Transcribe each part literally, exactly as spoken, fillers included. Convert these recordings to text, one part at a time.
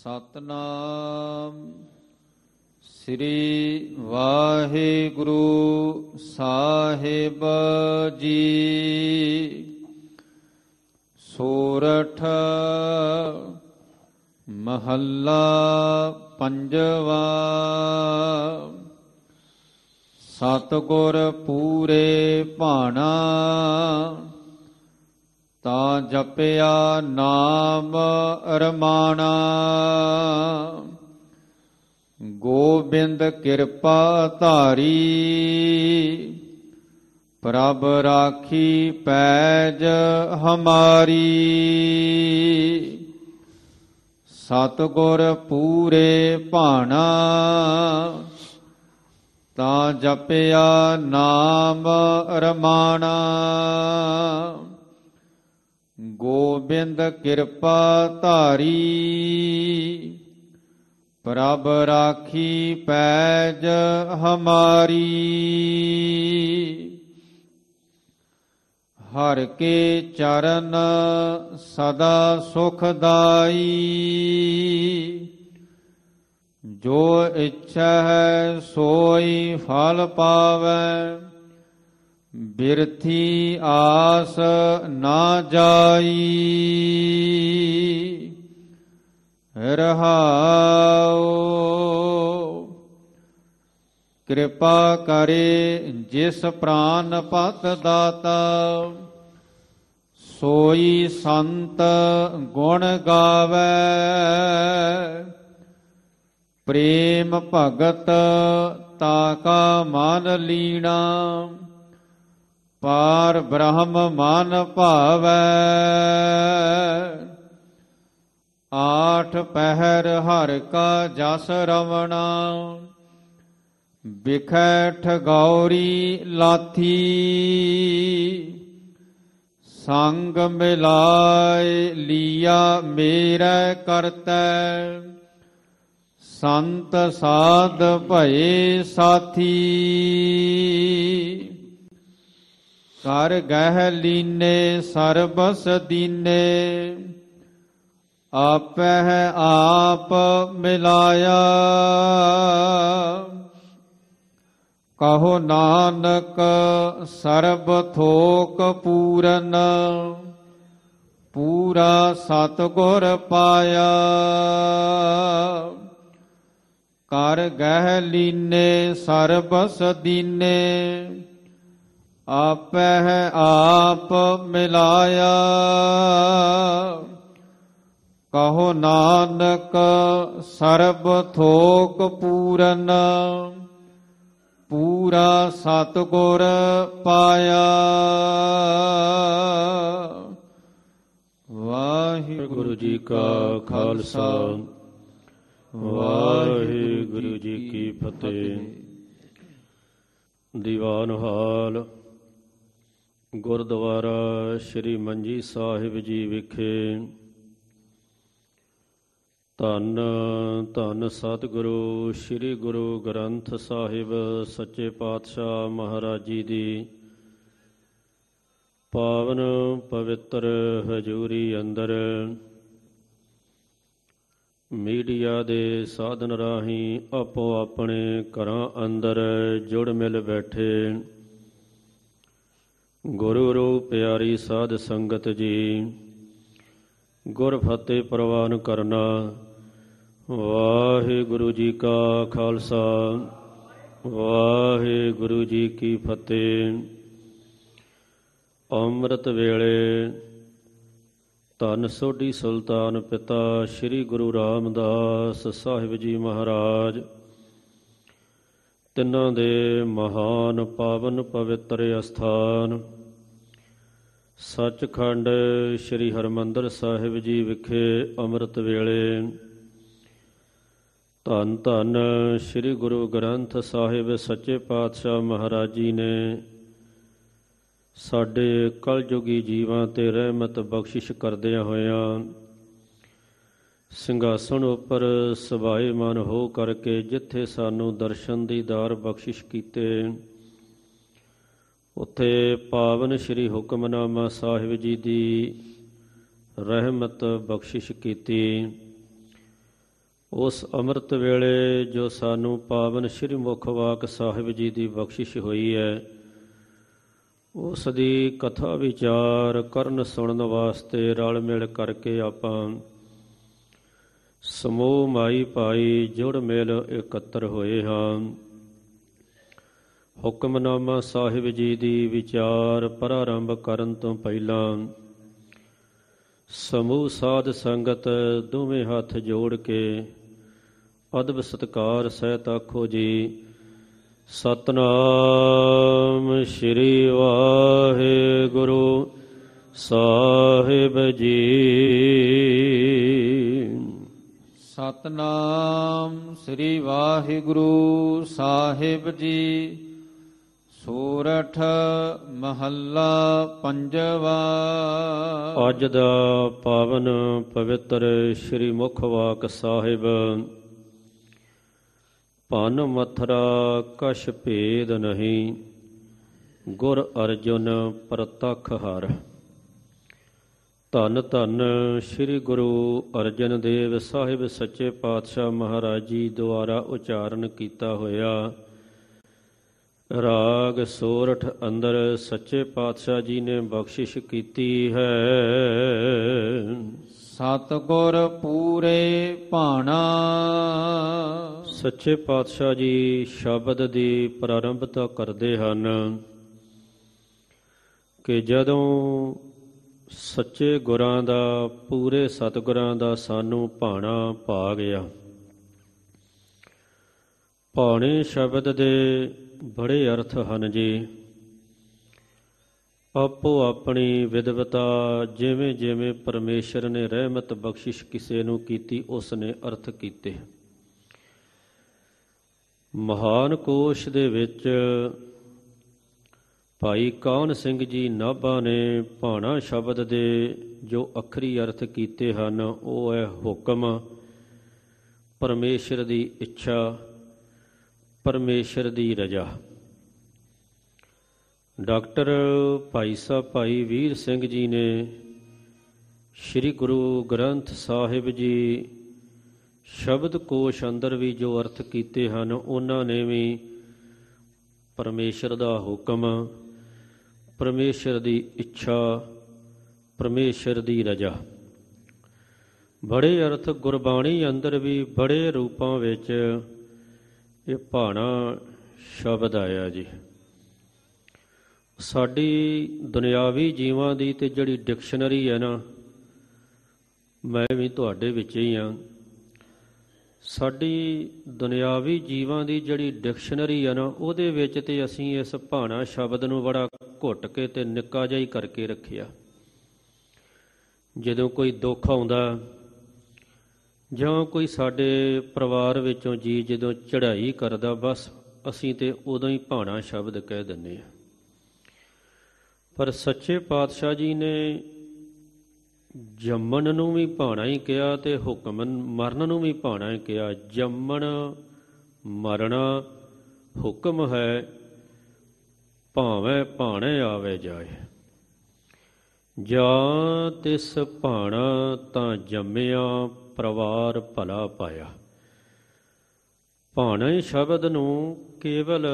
ਸਤਨਾਮ ਸ੍ਰੀ ਵਾਹਿਗੁਰੂ ਸਾਹਿਬ ਜੀ। ਸੋਰਠ ਮਹੱਲਾ ਪੰਜਵਾ। ਸਤਿਗੁਰ ਪੂਰੇ ਭਾਣਾ ਤਾਂ ਜਪਿਆ ਨਾਮ ਰਮਾਣਾ। ਗੋਬਿੰਦ ਕਿਰਪਾ ਧਾਰੀ ਪ੍ਰਭ ਰਾਖੀ ਪੈਜ ਹਮਾਰੀ। ਸਤਿਗੁਰ ਪੂਰੇ ਭਾਣਾ ਤਾਂ ਜਪਿਆ ਨਾਮ ਰਮਾਣਾ। ਗੋਬਿੰਦ ਕਿਰਪਾ ਧਾਰੀ ਪ੍ਰਭ ਰਾਖੀ ਪੈਜ ਹਮਾਰੀ। ਹਰਿ ਕੇ ਚਰਨ ਸਦਾ ਸੁਖਦਾਈ। ਜੋ ਇੱਛਾ ਹੈ ਸੋਈ ਫਲ ਪਾਵੈ। ਬਿਰਥੀ ਆਸ ਨਾ ਜਾਈ। ਰਹਾਉ ਕਿਰਪਾ ਕਰੇ ਜਿਸ ਪ੍ਰਾਨ ਪਤ ਦਾਤਾ। ਸੋਈ ਸੰਤ ਗੁਣ ਗਾਵੈ। ਪ੍ਰੇਮ ਭਗਤ ਤਾਕਾ ਮਨ ਲੀਣਾ। ਪਾਰ ਬ੍ਰਹਮ ਮਨ ਭਾਵੈ। ਆਠ ਪਹਿਰ ਹਰਿ ਕਾ ਜਸ ਰਵਣਾ। ਬਿਖੈ ਠਗੌਰੀ ਲਾਥੀ। ਸੰਗ ਮਿਲਾਇ ਲੀਆ ਮੇਰੇ ਕਰਤੈ। ਸੰਤ ਸਾਧ ਭਏ ਸਾਥੀ। ਕਰ ਗਹਿ ਲੀਨੇ ਸਰਬਸ ਦੀਨੇ। ਆਪਹਿ ਆਪ ਮਿਲਾਇਆ। ਕਹੋ ਨਾਨਕ ਸਰਬ ਥੋਕ ਪੂਰਨ। ਪੂਰਾ ਸਤਿਗੁਰ ਪਾਇਆ। ਕਰ ਗਹਿ ਲੀਨੇ ਸਰਬਸ ਦੀਨੇ। ਆਪਹਿ ਆਪ ਮਿਲਾਇਆ। ਕਹੋ ਨਾਨਕ ਸਰਬ ਥੋਕ ਪੂਰਨ। ਪੂਰਾ ਸਤਿਗੁਰ ਪਾਇਆ। ਵਾਹਿਗੁਰੂ ਜੀ ਕਾ ਖਾਲਸਾ ਵਾਹਿਗੁਰੂ ਜੀ ਕੀ ਫਤਿਹ। ਦੀਵਾਨ ਹਾਲ ਗੁਰਦੁਆਰਾ ਸ੍ਰੀ ਮੰਜੀ ਸਾਹਿਬ ਜੀ ਵਿਖੇ ਧੰਨ ਧੰਨ ਸਤਿਗੁਰੂ ਸ੍ਰੀ ਗੁਰੂ ਗ੍ਰੰਥ ਸਾਹਿਬ ਸੱਚੇ ਪਾਤਸ਼ਾਹ ਮਹਾਰਾਜ ਜੀ ਦੀ ਪਾਵਨ ਪਵਿੱਤਰ ਹਜ਼ੂਰੀ ਅੰਦਰ ਮੀਡੀਆ ਦੇ ਸਾਧਨ ਰਾਹੀਂ ਆਪੋ ਆਪਣੇ ਘਰਾਂ ਅੰਦਰ ਜੁੜ ਮਿਲ ਬੈਠੇ ਗੁਰੂ ਰੂਪ ਪਿਆਰੀ ਸਾਧ ਸੰਗਤ ਜੀ, ਗੁਰ ਫਤਿਹ ਪ੍ਰਵਾਨ ਕਰਨਾ। ਵਾਹਿਗੁਰੂ ਜੀ ਕਾ ਖਾਲਸਾ ਵਾਹਿਗੁਰੂ ਜੀ ਕੀ ਫਤਿਹ। ਅੰਮ੍ਰਿਤ ਵੇਲੇ ਧੰਨ ਸੋਢੀ ਸੁਲਤਾਨ ਪਿਤਾ ਸ੍ਰੀ ਗੁਰੂ ਰਾਮਦਾਸ ਸਾਹਿਬ ਜੀ ਮਹਾਰਾਜ ਤਿੰਨਾਂ ਦੇ ਮਹਾਨ ਪਾਵਨ ਪਵਿੱਤਰ ਅਸਥਾਨ ਸੱਚਖੰਡ ਸ੍ਰੀ ਹਰਿਮੰਦਰ ਸਾਹਿਬ ਜੀ ਵਿਖੇ ਅੰਮ੍ਰਿਤ ਵੇਲੇ ਧੰਨ ਧੰਨ ਸ੍ਰੀ ਗੁਰੂ ਗ੍ਰੰਥ ਸਾਹਿਬ ਸੱਚੇ ਪਾਤਸ਼ਾਹ ਮਹਾਰਾਜ ਜੀ ਨੇ ਸਾਡੇ ਕਲਯੁਗੀ ਜੀਵਾਂ 'ਤੇ ਰਹਿਮਤ ਬਖਸ਼ਿਸ਼ ਕਰਦਿਆਂ ਹੋਇਆਂ ਸਿੰਘਾਸਣ ਉੱਪਰ ਸਭਾਏਮਾਨ ਹੋ ਕਰਕੇ ਜਿੱਥੇ ਸਾਨੂੰ ਦਰਸ਼ਨ ਦੀਦਾਰ ਬਖਸ਼ਿਸ਼ ਕੀਤੇ, ਉੱਥੇ ਪਾਵਨ ਸ਼੍ਰੀ ਹੁਕਮਨਾਮਾ ਸਾਹਿਬ ਜੀ ਦੀ ਰਹਿਮਤ ਬਖਸ਼ਿਸ਼ ਕੀਤੀ। ਉਸ ਅੰਮ੍ਰਿਤ ਵੇਲੇ ਜੋ ਸਾਨੂੰ ਪਾਵਨ ਸ੍ਰੀ ਮੁਖਵਾਕ ਸਾਹਿਬ ਜੀ ਦੀ ਬਖਸ਼ਿਸ਼ ਹੋਈ ਹੈ, ਉਸ ਦੀ ਕਥਾ ਵਿਚਾਰ ਕਰਨ ਸੁਣਨ ਵਾਸਤੇ ਰਲ ਮਿਲ ਕਰਕੇ ਆਪਾਂ ਸਮੂਹ ਮਾਈ ਭਾਈ ਜੁੜ ਮਿਲ ਇਕੱਤਰ ਹੋਏ ਹਾਂ। ਹੁਕਮਨਾਮਾ ਸਾਹਿਬ ਜੀ ਦੀ ਵਿਚਾਰ ਪ੍ਰਾਰੰਭ ਕਰਨ ਤੋਂ ਪਹਿਲਾਂ ਸਮੂਹ ਸਾਧ ਸੰਗਤ ਦੋਵੇਂ ਹੱਥ ਜੋੜ ਕੇ ਅਦਬ ਸਤਿਕਾਰ ਸਹਿਤ ਆਖੋ ਜੀ, ਸਤਿਨਾਮ ਸ੍ਰੀ ਵਾਹਿਗੁਰੂ ਸਾਹਿਬ ਜੀ। ਸਤਿਨਾਮ ਸ੍ਰੀ ਵਾਹਿਗੁਰੂ ਸਾਹਿਬ ਜੀ। ਸੋਰਠ ਮਹੱਲਾ ਪੰਜਵਾ। ਅੱਜ ਦਾ ਪਾਵਨ ਪਵਿੱਤਰ ਸ੍ਰੀ ਮੁਖਵਾਕ ਸਾਹਿਬ। ਭਨ ਮਥਰਾ ਕਛ ਭੇਦ ਨਹੀਂ, ਗੁਰ ਅਰਜੁਨ ਪ੍ਰਤੱਖ ਹਰਿ। ਧੰਨ ਧੰਨ ਸ੍ਰੀ ਗੁਰੂ ਅਰਜਨ ਦੇਵ ਸਾਹਿਬ ਸੱਚੇ ਪਾਤਸ਼ਾਹ ਮਹਾਰਾਜ ਜੀ ਦੁਆਰਾ ਉਚਾਰਨ ਕੀਤਾ ਹੋਇਆ ਰਾਗ ਸੋਰਠ ਅੰਦਰ ਸੱਚੇ ਪਾਤਸ਼ਾਹ ਜੀ ਨੇ ਬਖਸ਼ਿਸ਼ ਕੀਤੀ ਹੈ। ਸਤਿਗੁਰ ਪੂਰੇ ਭਾਣਾ। ਸੱਚੇ ਪਾਤਸ਼ਾਹ ਜੀ ਸ਼ਬਦ ਦੀ ਪ੍ਰਾਰੰਭਤਾ ਕਰਦੇ ਹਨ ਕਿ ਜਦੋਂ ਸੱਚੇ ਗੁਰਾਂ ਦਾ, ਪੂਰੇ ਸਤਿਗੁਰਾਂ ਦਾ ਸਾਨੂੰ ਭਾਣਾ ਪਾ ਗਿਆ। ਭਾਣੇ ਸ਼ਬਦ ਦੇ ਬੜੇ ਅਰਥ ਹਨ ਜੀ। ਆਪੋ ਆਪਣੀ ਵਿਦਵਤਾ, ਜਿਵੇਂ ਜਿਵੇਂ ਪਰਮੇਸ਼ਰ ਨੇ ਰਹਿਮਤ ਬਖਸ਼ਿਸ਼ ਕਿਸੇ ਨੂੰ ਕੀਤੀ, ਉਸ ਨੇ ਅਰਥ ਕੀਤੇ। ਮਹਾਨ ਕੋਸ਼ ਦੇ ਵਿੱਚ ਭਾਈ ਕਾਹਨ ਸਿੰਘ ਜੀ ਨਾਭਾ ਨੇ ਭਾਣਾ ਸ਼ਬਦ ਦੇ ਜੋ ਅੱਖਰੀ ਅਰਥ ਕੀਤੇ ਹਨ, ਉਹ ਹੈ ਹੁਕਮ, ਪਰਮੇਸ਼ਰ ਦੀ ਇੱਛਾ, ਪਰਮੇਸ਼ਰ ਦੀ ਰਜਾ। ਡਾਕਟਰ ਭਾਈ ਸਾਹਿਬ ਭਾਈ ਵੀਰ ਸਿੰਘ ਜੀ ਨੇ ਸ੍ਰੀ ਗੁਰੂ ਗ੍ਰੰਥ ਸਾਹਿਬ ਜੀ ਸ਼ਬਦ ਕੋਸ਼ ਅੰਦਰ ਵੀ ਜੋ ਅਰਥ ਕੀਤੇ ਹਨ, ਉਹਨਾਂ ਨੇ ਵੀ ਪਰਮੇਸ਼ਰ ਦਾ ਹੁਕਮ, ਪਰਮੇਸ਼ਰ ਦੀ ਇੱਛਾ, ਪਰਮੇਸ਼ਰ ਦੀ ਰਜਾ, ਬੜੇ ਅਰਥ ਗੁਰਬਾਣੀ ਅੰਦਰ ਵੀ ਬੜੇ ਰੂਪਾਂ ਵਿੱਚ ਇਹ ਭਾਣਾ ਸ਼ਬਦ ਆਇਆ ਜੀ। ਸਾਡੀ ਦੁਨਿਆਵੀ ਜੀਵਾਂ ਦੀ ਤੇ ਜਿਹੜੀ ਡਿਕਸ਼ਨਰੀ ਹੈ ਨਾ, ਮੈਂ ਵੀ ਤੁਹਾਡੇ ਵਿੱਚ ਹੀ ਹਾਂ। ਸਾਡੀ ਦੁਨਿਆਵੀ ਜੀਵਾਂ ਦੀ ਜਿਹੜੀ ਡਿਕਸ਼ਨਰੀ ਹੈ ਨਾ, ਉਹਦੇ ਵਿੱਚ ਤੇ ਅਸੀਂ ਇਸ ਭਾਣਾ ਸ਼ਬਦ ਨੂੰ ਬੜਾ ਘੁੱਟ ਕੇ ਤੇ ਨਿੱਕਾ ਜਿਹਾ ਹੀ ਕਰਕੇ ਰੱਖਿਆ। ਜਦੋਂ ਕੋਈ ਦੁੱਖ ਆਉਂਦਾ ਜਾਂ ਕੋਈ ਸਾਡੇ ਪਰਿਵਾਰ ਵਿੱਚੋਂ ਜੀ ਜਦੋਂ ਚੜ੍ਹਾਈ ਕਰਦਾ, ਬਸ ਅਸੀਂ ਤੇ ਉਦੋਂ ਹੀ ਭਾਣਾ ਸ਼ਬਦ ਕਹਿ ਦਿੰਦੇ ਹਾਂ। ਪਰ ਸੱਚੇ ਪਾਤਸ਼ਾਹ ਜੀ ਨੇ ਜੰਮਣ ਨੂੰ ਵੀ ਭਾਣਾ ਹੀ ਕਿਹਾ ਤੇ ਹੁਕਮ ਮਰਨ ਨੂੰ ਵੀ ਭਾਣਾ ਹੀ ਕਿਹਾ। ਜੰਮਣ ਮਰਨਾ ਹੁਕਮ ਹੈ, ਭਾਵੇਂ ਭਾਣੇ ਆਵੇ ਜਾਏ। ਜਾਂ ਤਿਸ ਭਾਣਾ ਤਾਂ ਜੰਮਿਆ, ਪਰਿਵਾਰ ਭਲਾ ਪਾਇਆ। ਭਾਣੇ ਸ਼ਬਦ ਨੂੰ ਕੇਵਲ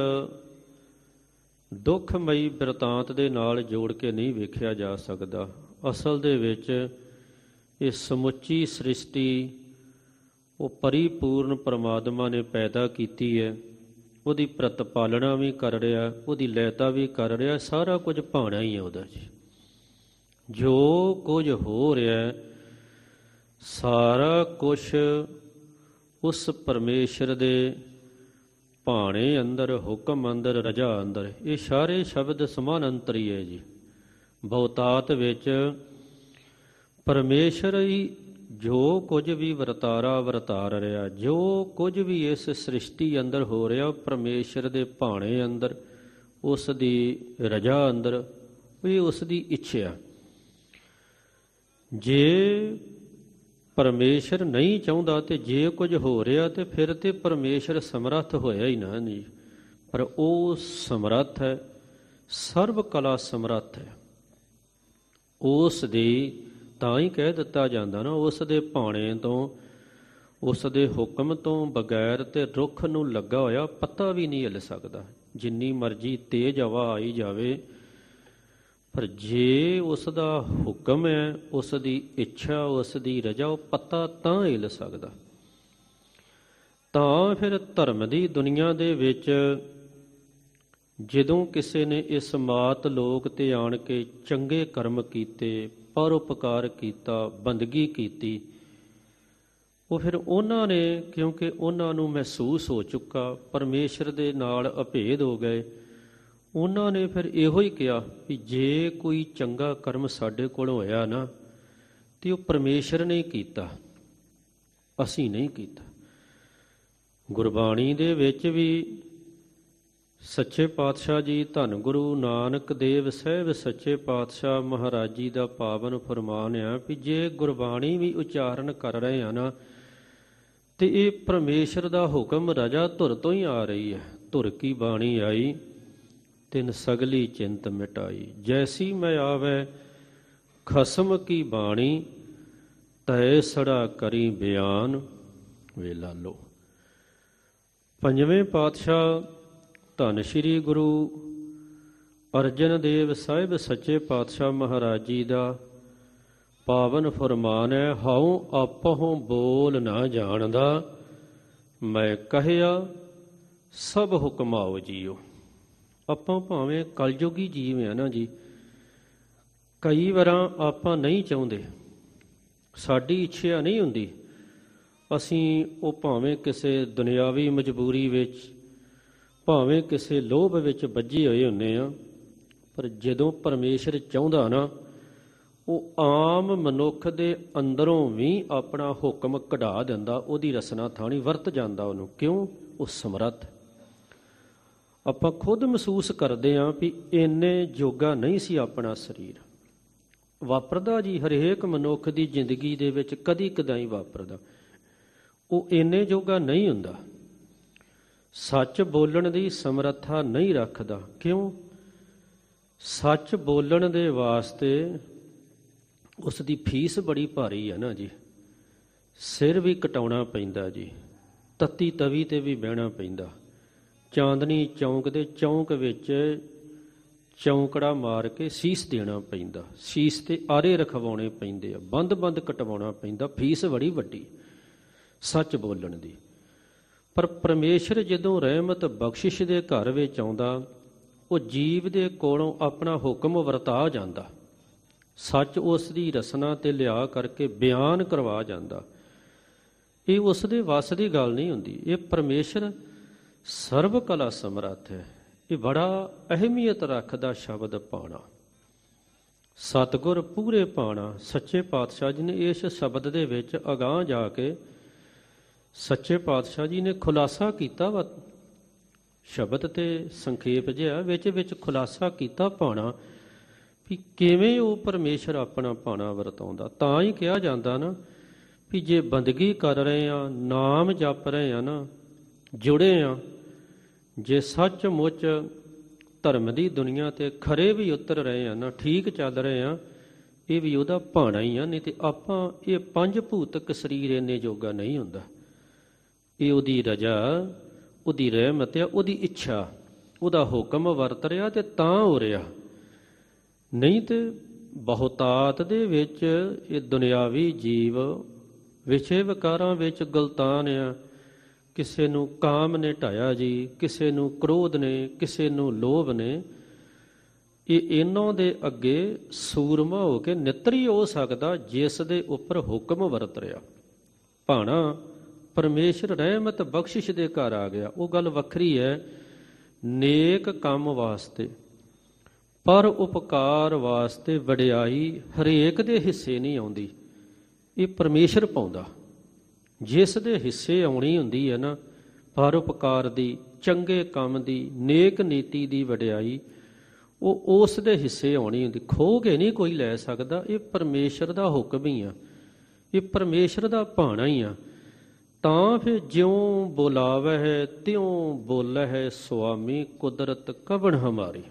ਦੁੱਖਮਈ ਬਿਰਤਾਂਤ ਦੇ ਨਾਲ ਜੋੜ ਕੇ ਨਹੀਂ ਵੇਖਿਆ ਜਾ ਸਕਦਾ। ਅਸਲ ਦੇ ਵਿੱਚ ਇਹ ਸਮੁੱਚੀ ਸ੍ਰਿਸ਼ਟੀ ਉਹ ਪਰਿਪੂਰਨ ਪਰਮਾਤਮਾ ਨੇ ਪੈਦਾ ਕੀਤੀ ਹੈ। ਉਹਦੀ ਪ੍ਰਤਪਾਲਣਾ ਵੀ ਕਰ ਰਿਹਾ, ਉਹਦੀ ਲੈਤਾ ਵੀ ਕਰ ਰਿਹਾ। ਸਾਰਾ ਕੁਝ ਭਾਣਾ ਹੀ ਹੈ ਉਹਦਾ ਜੀ। ਜੋ ਕੁਝ ਹੋ ਰਿਹਾ ਸਾਰਾ ਕੁਛ ਉਸ ਪਰਮੇਸ਼ਰ ਦੇ ਭਾਣੇ ਅੰਦਰ, ਹੁਕਮ ਅੰਦਰ, ਰਜਾ ਅੰਦਰ। ਇਹ ਸਾਰੇ ਸ਼ਬਦ ਸਮਾਨ ਅੰਤਰੀ ਹੈ ਜੀ। ਬਹੁਤਾਤ ਵਿੱਚ ਪਰਮੇਸ਼ਰ ਹੀ ਜੋ ਕੁਝ ਵੀ ਵਰਤਾਰਾ ਵਰਤਾਰ ਰਿਹਾ, ਜੋ ਕੁਝ ਵੀ ਇਸ ਸ੍ਰਿਸ਼ਟੀ ਅੰਦਰ ਹੋ ਰਿਹਾ, ਪਰਮੇਸ਼ਰ ਦੇ ਭਾਣੇ ਅੰਦਰ, ਉਸ ਦੀ ਰਜਾ ਅੰਦਰ, ਇਹ ਉਸ ਦੀ ਇੱਛਾ। ਜੇ ਪਰਮੇਸ਼ਰ ਨਹੀਂ ਚਾਹੁੰਦਾ ਤੇ ਜੇ ਕੁਝ ਹੋ ਰਿਹਾ ਤੇ ਫਿਰ ਤੇ ਪਰਮੇਸ਼ਰ ਸਮਰੱਥ ਹੋਇਆ ਹੀ ਨਾ ਨਹੀਂ। ਪਰ ਉਹ ਸਮਰੱਥ ਹੈ, ਸਰਬ ਕਲਾ ਸਮਰੱਥ ਹੈ। ਉਸ ਦੀ ਤਾਂ ਹੀ ਕਹਿ ਦਿੱਤਾ ਜਾਂਦਾ ਨਾ, ਉਸ ਦੇ ਭਾਣੇ ਤੋਂ ਉਸ ਦੇ ਹੁਕਮ ਤੋਂ ਬਗੈਰ ਤੇ ਰੁੱਖ ਨੂੰ ਲੱਗਾ ਹੋਇਆ ਪੱਤਾ ਵੀ ਨਹੀਂ ਹਿੱਲ ਸਕਦਾ। ਜਿੰਨੀ ਮਰਜ਼ੀ ਤੇਜ਼ ਹਵਾ ਆਈ ਜਾਵੇ, ਪਰ ਜੇ ਉਸ ਦਾ ਹੁਕਮ ਹੈ, ਉਸ ਦੀ ਇੱਛਾ, ਉਸ ਦੀ ਰਜਾ, ਉਹ ਪੱਤਾ ਤਾਂ ਹਿੱਲ ਸਕਦਾ। ਤਾਂ ਫਿਰ ਧਰਮ ਦੀ ਦੁਨੀਆ ਦੇ ਵਿੱਚ ਜਦੋਂ ਕਿਸੇ ਨੇ ਇਸ ਮਾਤ ਲੋਕ 'ਤੇ ਆਣ ਕੇ ਚੰਗੇ ਕਰਮ ਕੀਤੇ, ਪਰਉਪਕਾਰ ਕੀਤਾ, ਬੰਦਗੀ ਕੀਤੀ, ਉਹ ਫਿਰ ਉਹਨਾਂ ਨੇ, ਕਿਉਂਕਿ ਉਹਨਾਂ ਨੂੰ ਮਹਿਸੂਸ ਹੋ ਚੁੱਕਾ, ਪਰਮੇਸ਼ਰ ਦੇ ਨਾਲ ਅਭੇਦ ਹੋ ਗਏ, ਉਹਨਾਂ ਨੇ ਫਿਰ ਇਹੋ ਹੀ ਕਿਹਾ ਵੀ ਜੇ ਕੋਈ ਚੰਗਾ ਕਰਮ ਸਾਡੇ ਕੋਲ ਹੋਇਆ ਨਾ, ਤੇ ਉਹ ਪਰਮੇਸ਼ਰ ਨੇ ਕੀਤਾ, ਅਸੀਂ ਨਹੀਂ ਕੀਤਾ। ਗੁਰਬਾਣੀ ਦੇ ਵਿੱਚ ਵੀ ਸੱਚੇ ਪਾਤਸ਼ਾਹ ਜੀ, ਧੰਨ ਗੁਰੂ ਨਾਨਕ ਦੇਵ ਸਾਹਿਬ ਸੱਚੇ ਪਾਤਸ਼ਾਹ ਮਹਾਰਾਜ ਜੀ ਦਾ ਪਾਵਨ ਫਰਮਾਨ ਆ ਵੀ ਜੇ ਗੁਰਬਾਣੀ ਵੀ ਉਚਾਰਨ ਕਰ ਰਹੇ ਆ ਨਾ, ਤੇ ਇਹ ਪਰਮੇਸ਼ਰ ਦਾ ਹੁਕਮ ਰਜਾ ਧੁਰ ਤੋਂ ਹੀ ਆ ਰਹੀ ਹੈ। ਧੁਰ ਕੀ ਬਾਣੀ ਆਈ, ਤਿਨ ਸਗਲੀ ਚਿੰਤ ਮਿਟਾਈ। ਜੈਸੀ ਮੈਂ ਆਵੈ ਖਸਮ ਕੀ ਬਾਣੀ, ਤੈ ਸੜਾ ਕਰੀ ਬਿਆਨ ਵੇ ਲਾਲੋ। ਪੰਜਵੇਂ ਪਾਤਸ਼ਾਹ ਧੰਨ ਸ਼੍ਰੀ ਗੁਰੂ ਅਰਜਨ ਦੇਵ ਸਾਹਿਬ ਸੱਚੇ ਪਾਤਸ਼ਾਹ ਮਹਾਰਾਜ ਜੀ ਦਾ ਪਾਵਨ ਫਰਮਾਨ ਹੈ, ਹਉ ਆਪਹੁ ਬੋਲ ਨਾ ਜਾਣਦਾ, ਮੈਂ ਕਹਿਆ ਸਭ ਹੁਕਮਾਓ ਜੀਓ। ਆਪਾਂ ਭਾਵੇਂ ਕਲਯੁਗੀ ਜੀਵ ਆ ਨਾ ਜੀ, ਕਈ ਵਾਰਾਂ ਆਪਾਂ ਨਹੀਂ ਚਾਹੁੰਦੇ, ਸਾਡੀ ਇੱਛਾ ਨਹੀਂ ਹੁੰਦੀ, ਅਸੀਂ ਉਹ ਭਾਵੇਂ ਕਿਸੇ ਦੁਨਿਆਵੀ ਮਜਬੂਰੀ ਵਿੱਚ, ਭਾਵੇਂ ਕਿਸੇ ਲੋਭ ਵਿੱਚ ਬੱਝੇ ਹੋਏ ਹੁੰਦੇ ਆ, ਪਰ ਜਦੋਂ ਪਰਮੇਸ਼ਰ ਚਾਹੁੰਦਾ ਨਾ, ਉਹ ਆਮ ਮਨੁੱਖ ਦੇ ਅੰਦਰੋਂ ਵੀ ਆਪਣਾ ਹੁਕਮ ਕਢਾ ਦਿੰਦਾ, ਉਹਦੀ ਰਸਨਾ ਥਾਣੀ ਵਰਤ ਜਾਂਦਾ ਉਹਨੂੰ। ਕਿਉਂ? ਉਹ ਸਮਰੱਥ। ਆਪਾਂ ਖੁਦ ਮਹਿਸੂਸ ਕਰਦੇ ਹਾਂ ਵੀ ਇੰਨੇ ਜੋਗਾ ਨਹੀਂ ਸੀ ਆਪਣਾ ਸਰੀਰ। ਵਾਪਰਦਾ ਜੀ, ਹਰੇਕ ਮਨੁੱਖ ਦੀ ਜ਼ਿੰਦਗੀ ਦੇ ਵਿੱਚ ਕਦੀ ਕਦਾਈ ਵਾਪਰਦਾ, ਉਹ ਇੰਨੇ ਜੋਗਾ ਨਹੀਂ ਹੁੰਦਾ, ਸੱਚ ਬੋਲਣ ਦੀ ਸਮਰੱਥਾ ਨਹੀਂ ਰੱਖਦਾ। ਕਿਉਂ? ਸੱਚ ਬੋਲਣ ਦੇ ਵਾਸਤੇ ਉਸ ਦੀ ਫੀਸ ਬੜੀ ਭਾਰੀ ਹੈ ਨਾ ਜੀ, ਸਿਰ ਵੀ ਕਟਾਉਣਾ ਪੈਂਦਾ ਜੀ, ਤੱਤੀ ਤਵੀ 'ਤੇ ਵੀ ਬਹਿਣਾ ਪੈਂਦਾ, ਚਾਂਦਨੀ ਚੌਂਕ ਦੇ ਚੌਂਕ ਵਿੱਚ ਚੌਂਕੜਾ ਮਾਰ ਕੇ ਸੀਸ ਦੇਣਾ ਪੈਂਦਾ, ਸੀਸ 'ਤੇ ਆਰੇ ਰਖਵਾਉਣੇ ਪੈਂਦੇ ਆ, ਬੰਦ ਬੰਦ ਕਟਵਾਉਣਾ ਪੈਂਦਾ, ਫੀਸ ਬੜੀ ਵੱਡੀ ਸੱਚ ਬੋਲਣ ਦੀ। ਪਰ ਪਰਮੇਸ਼ਰ ਜਦੋਂ ਰਹਿਮਤ ਬਖਸ਼ਿਸ਼ ਦੇ ਘਰ ਵਿੱਚ ਆਉਂਦਾ, ਉਹ ਜੀਵ ਦੇ ਕੋਲੋਂ ਆਪਣਾ ਹੁਕਮ ਵਰਤਾ ਜਾਂਦਾ, ਸੱਚ ਉਸ ਦੀ ਰਸਨਾ 'ਤੇ ਲਿਆ ਕਰਕੇ ਬਿਆਨ ਕਰਵਾ ਜਾਂਦਾ। ਇਹ ਉਸ ਦੇ ਵੱਸ ਦੀ ਗੱਲ ਨਹੀਂ ਹੁੰਦੀ। ਇਹ ਪਰਮੇਸ਼ਰ ਸਰਬ ਕਲਾ ਸਮਰੱਥ ਹੈ। ਇਹ ਬੜਾ ਅਹਿਮੀਅਤ ਰੱਖਦਾ ਸ਼ਬਦ ਪਾਣਾ, ਸਤਿਗੁਰ ਪੂਰੇ ਪਾਣਾ। ਸੱਚੇ ਪਾਤਸ਼ਾਹ ਜੀ ਨੇ ਇਸ ਸ਼ਬਦ ਦੇ ਵਿੱਚ ਅਗਾਂਹ ਜਾ ਕੇ ਸੱਚੇ ਪਾਤਸ਼ਾਹ ਜੀ ਨੇ ਖੁਲਾਸਾ ਕੀਤਾ ਵਾ, ਸ਼ਬਦ ਤੇ ਸੰਖੇਪ ਜਿਹਾ ਵਿੱਚ ਵਿੱਚ ਖੁਲਾਸਾ ਕੀਤਾ ਪਾਣਾ ਵੀ ਕਿਵੇਂ ਉਹ ਪਰਮੇਸ਼ਰ ਆਪਣਾ ਪਾਣਾ ਵਰਤਾਉਂਦਾ। ਤਾਂ ਹੀ ਕਿਹਾ ਜਾਂਦਾ ਨਾ ਵੀ ਜੇ ਬੰਦਗੀ ਕਰ ਰਹੇ ਆ, ਨਾਮ ਜਪ ਰਹੇ ਆ ਨਾ, ਜੁੜੇ ਆ, ਜੇ ਸੱਚਮੁੱਚ ਧਰਮ ਦੀ ਦੁਨੀਆ 'ਤੇ ਖਰੇ ਵੀ ਉਤਰ ਰਹੇ ਆ ਨਾ, ਠੀਕ ਚੱਲ ਰਹੇ ਆ, ਇਹ ਵੀ ਉਹਦਾ ਭਾਣਾ ਹੀ ਆ। ਨਹੀਂ ਤੇ ਆਪਾਂ ਇਹ ਪੰਜ ਭੂਤਕ ਸਰੀਰ ਇੰਨੇ ਜੋਗਾ ਨਹੀਂ ਹੁੰਦਾ। ਇਹ ਉਹਦੀ ਰਜਾ, ਉਹਦੀ ਰਹਿਮਤ ਆ, ਉਹਦੀ ਇੱਛਾ, ਉਹਦਾ ਹੁਕਮ ਵਰਤ ਰਿਹਾ ਤੇ ਤਾਂ ਹੋ ਰਿਹਾ। ਨਹੀਂ ਤੇ ਬਹੁਤਾਤ ਦੇ ਵਿੱਚ ਇਹ ਦੁਨਿਆਵੀ ਜੀਵ ਵਿਸ਼ੇ ਵਿਕਾਰਾਂ ਵਿੱਚ ਗਲਤਾਨ ਆ। ਕਿਸੇ ਨੂੰ ਕਾਮ ਨੇ ਢਾਇਆ ਜੀ, ਕਿਸੇ ਨੂੰ ਕ੍ਰੋਧ ਨੇ, ਕਿਸੇ ਨੂੰ ਲੋਭ ਨੇ। ਇਹ ਇਹਨਾਂ ਦੇ ਅੱਗੇ ਸੂਰਮਾ ਹੋ ਕੇ ਨਿੱਤਰ ਹੀ ਹੋ ਸਕਦਾ ਜਿਸ ਦੇ ਉੱਪਰ ਹੁਕਮ ਵਰਤ ਰਿਹਾ। ਭਾਣਾ ਪਰਮੇਸ਼ਰ ਰਹਿਮਤ ਬਖਸ਼ਿਸ਼ ਦੇ ਘਰ ਆ ਗਿਆ, ਉਹ ਗੱਲ ਵੱਖਰੀ ਹੈ। ਨੇਕ ਕੰਮ ਵਾਸਤੇ, ਪਰ ਉਪਕਾਰ ਵਾਸਤੇ ਵਡਿਆਈ ਹਰੇਕ ਦੇ ਹਿੱਸੇ ਨਹੀਂ ਆਉਂਦੀ, ਇਹ ਪਰਮੇਸ਼ਰ ਪਾਉਂਦਾ। ਜਿਸ ਦੇ ਹਿੱਸੇ ਆਉਣੀ ਹੁੰਦੀ ਹੈ ਨਾ ਪਰਉਪਕਾਰ ਦੀ, ਚੰਗੇ ਕੰਮ ਦੀ, ਨੇਕ ਨੀਤੀ ਦੀ ਵਡਿਆਈ, ਉਹ ਉਸ ਦੇ ਹਿੱਸੇ ਆਉਣੀ ਹੁੰਦੀ, ਖੋਹ ਕੇ ਨਹੀਂ ਕੋਈ ਲੈ ਸਕਦਾ। ਇਹ ਪਰਮੇਸ਼ਰ ਦਾ ਹੁਕਮ ਹੀ ਆ, ਇਹ ਪਰਮੇਸ਼ਰ ਦਾ ਭਾਣਾ ਹੀ ਆ। ਤਾਂ ਫਿਰ ਜਿਉਂ ਬੋਲਾਵੈ ਹੈ ਤਿਉਂ ਬੋਲੇ ਹੈ ਸੁਆਮੀ, ਕੁਦਰਤ ਕਵਣ ਹਮਾਰੀ।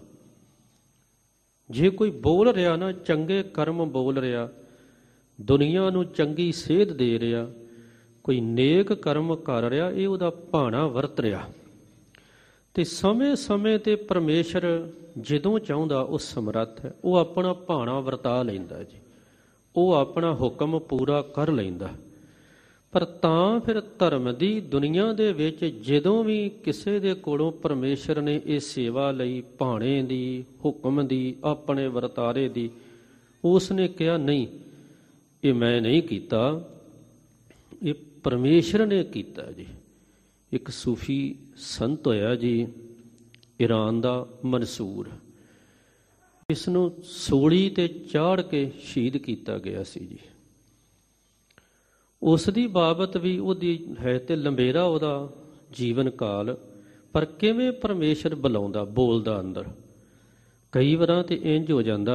ਜੇ ਕੋਈ ਬੋਲ ਰਿਹਾ ਨਾ, ਚੰਗੇ ਕਰਮ ਬੋਲ ਰਿਹਾ, ਦੁਨੀਆ ਨੂੰ ਚੰਗੀ ਸੇਧ ਦੇ ਰਿਹਾ, ਕੋਈ ਨੇਕ ਕਰਮ ਕਰ ਰਿਹਾ, ਇਹ ਉਹਦਾ ਭਾਣਾ ਵਰਤ ਰਿਹਾ। ਤੇ ਸਮੇਂ ਸਮੇਂ ਤੇ ਪਰਮੇਸ਼ਰ ਜਦੋਂ ਚਾਹੁੰਦਾ ਉਹ ਸਮਰੱਥ ਹੈ, ਉਹ ਆਪਣਾ ਭਾਣਾ ਵਰਤਾ ਲੈਂਦਾ ਜੀ, ਉਹ ਆਪਣਾ ਹੁਕਮ ਪੂਰਾ ਕਰ ਲੈਂਦਾ। ਪਰ ਤਾਂ ਫਿਰ ਧਰਮ ਦੀ ਦੁਨੀਆ ਦੇ ਵਿੱਚ ਜਦੋਂ ਵੀ ਕਿਸੇ ਦੇ ਕੋਲੋਂ ਪਰਮੇਸ਼ਰ ਨੇ ਇਹ ਸੇਵਾ ਲਈ ਭਾਣੇ ਦੀ, ਹੁਕਮ ਦੀ, ਆਪਣੇ ਵਰਤਾਰੇ ਦੀ, ਉਸ ਨੇ ਕਿਹਾ ਨਹੀਂ, ਇਹ ਮੈਂ ਨਹੀਂ ਕੀਤਾ, ਇਹ ਪਰਮੇਸ਼ਰ ਨੇ ਕੀਤਾ ਜੀ। ਇੱਕ ਸੂਫੀ ਸੰਤ ਹੋਇਆ ਜੀ ਈਰਾਨ ਦਾ, ਮਨਸੂਰ, ਇਸ ਨੂੰ ਸੂਲੀ ਤੇ ਚਾੜ ਕੇ ਸ਼ਹੀਦ ਕੀਤਾ ਗਿਆ ਸੀ ਜੀ। ਉਸ ਦੀ ਬਾਬਤ ਵੀ ਉਹਦੀ ਹੈ ਤੇ ਲੰਬੇਰਾ ਉਹਦਾ ਜੀਵਨ ਕਾਲ, ਪਰ ਕਿਵੇਂ ਪਰਮੇਸ਼ਰ ਬੁਲਾਉਂਦਾ, ਬੋਲਦਾ ਅੰਦਰ। ਕਈ ਵਾਰਾਂ ਤੇ ਇੰਝ ਹੋ ਜਾਂਦਾ,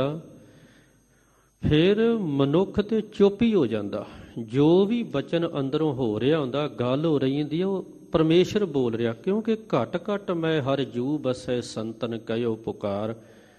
ਫਿਰ ਮਨੁੱਖ ਤੇ ਚੁੱਪ ਹੀ ਹੋ ਜਾਂਦਾ। ਜੋ ਵੀ ਬਚਨ ਅੰਦਰੋਂ ਹੋ ਰਿਹਾ ਹੁੰਦਾ, ਗੱਲ ਹੋ ਰਹੀ ਹੁੰਦੀ ਹੈ, ਉਹ ਪਰਮੇਸ਼ਰ ਬੋਲ ਰਿਹਾ। ਕਿਉਂਕਿ ਘੱਟ ਘੱਟ ਮੈਂ ਹਰ ਜੂ ਬਸੈ ਸੰਤਨ ਕਹਿਓ ਪੁਕਾਰ।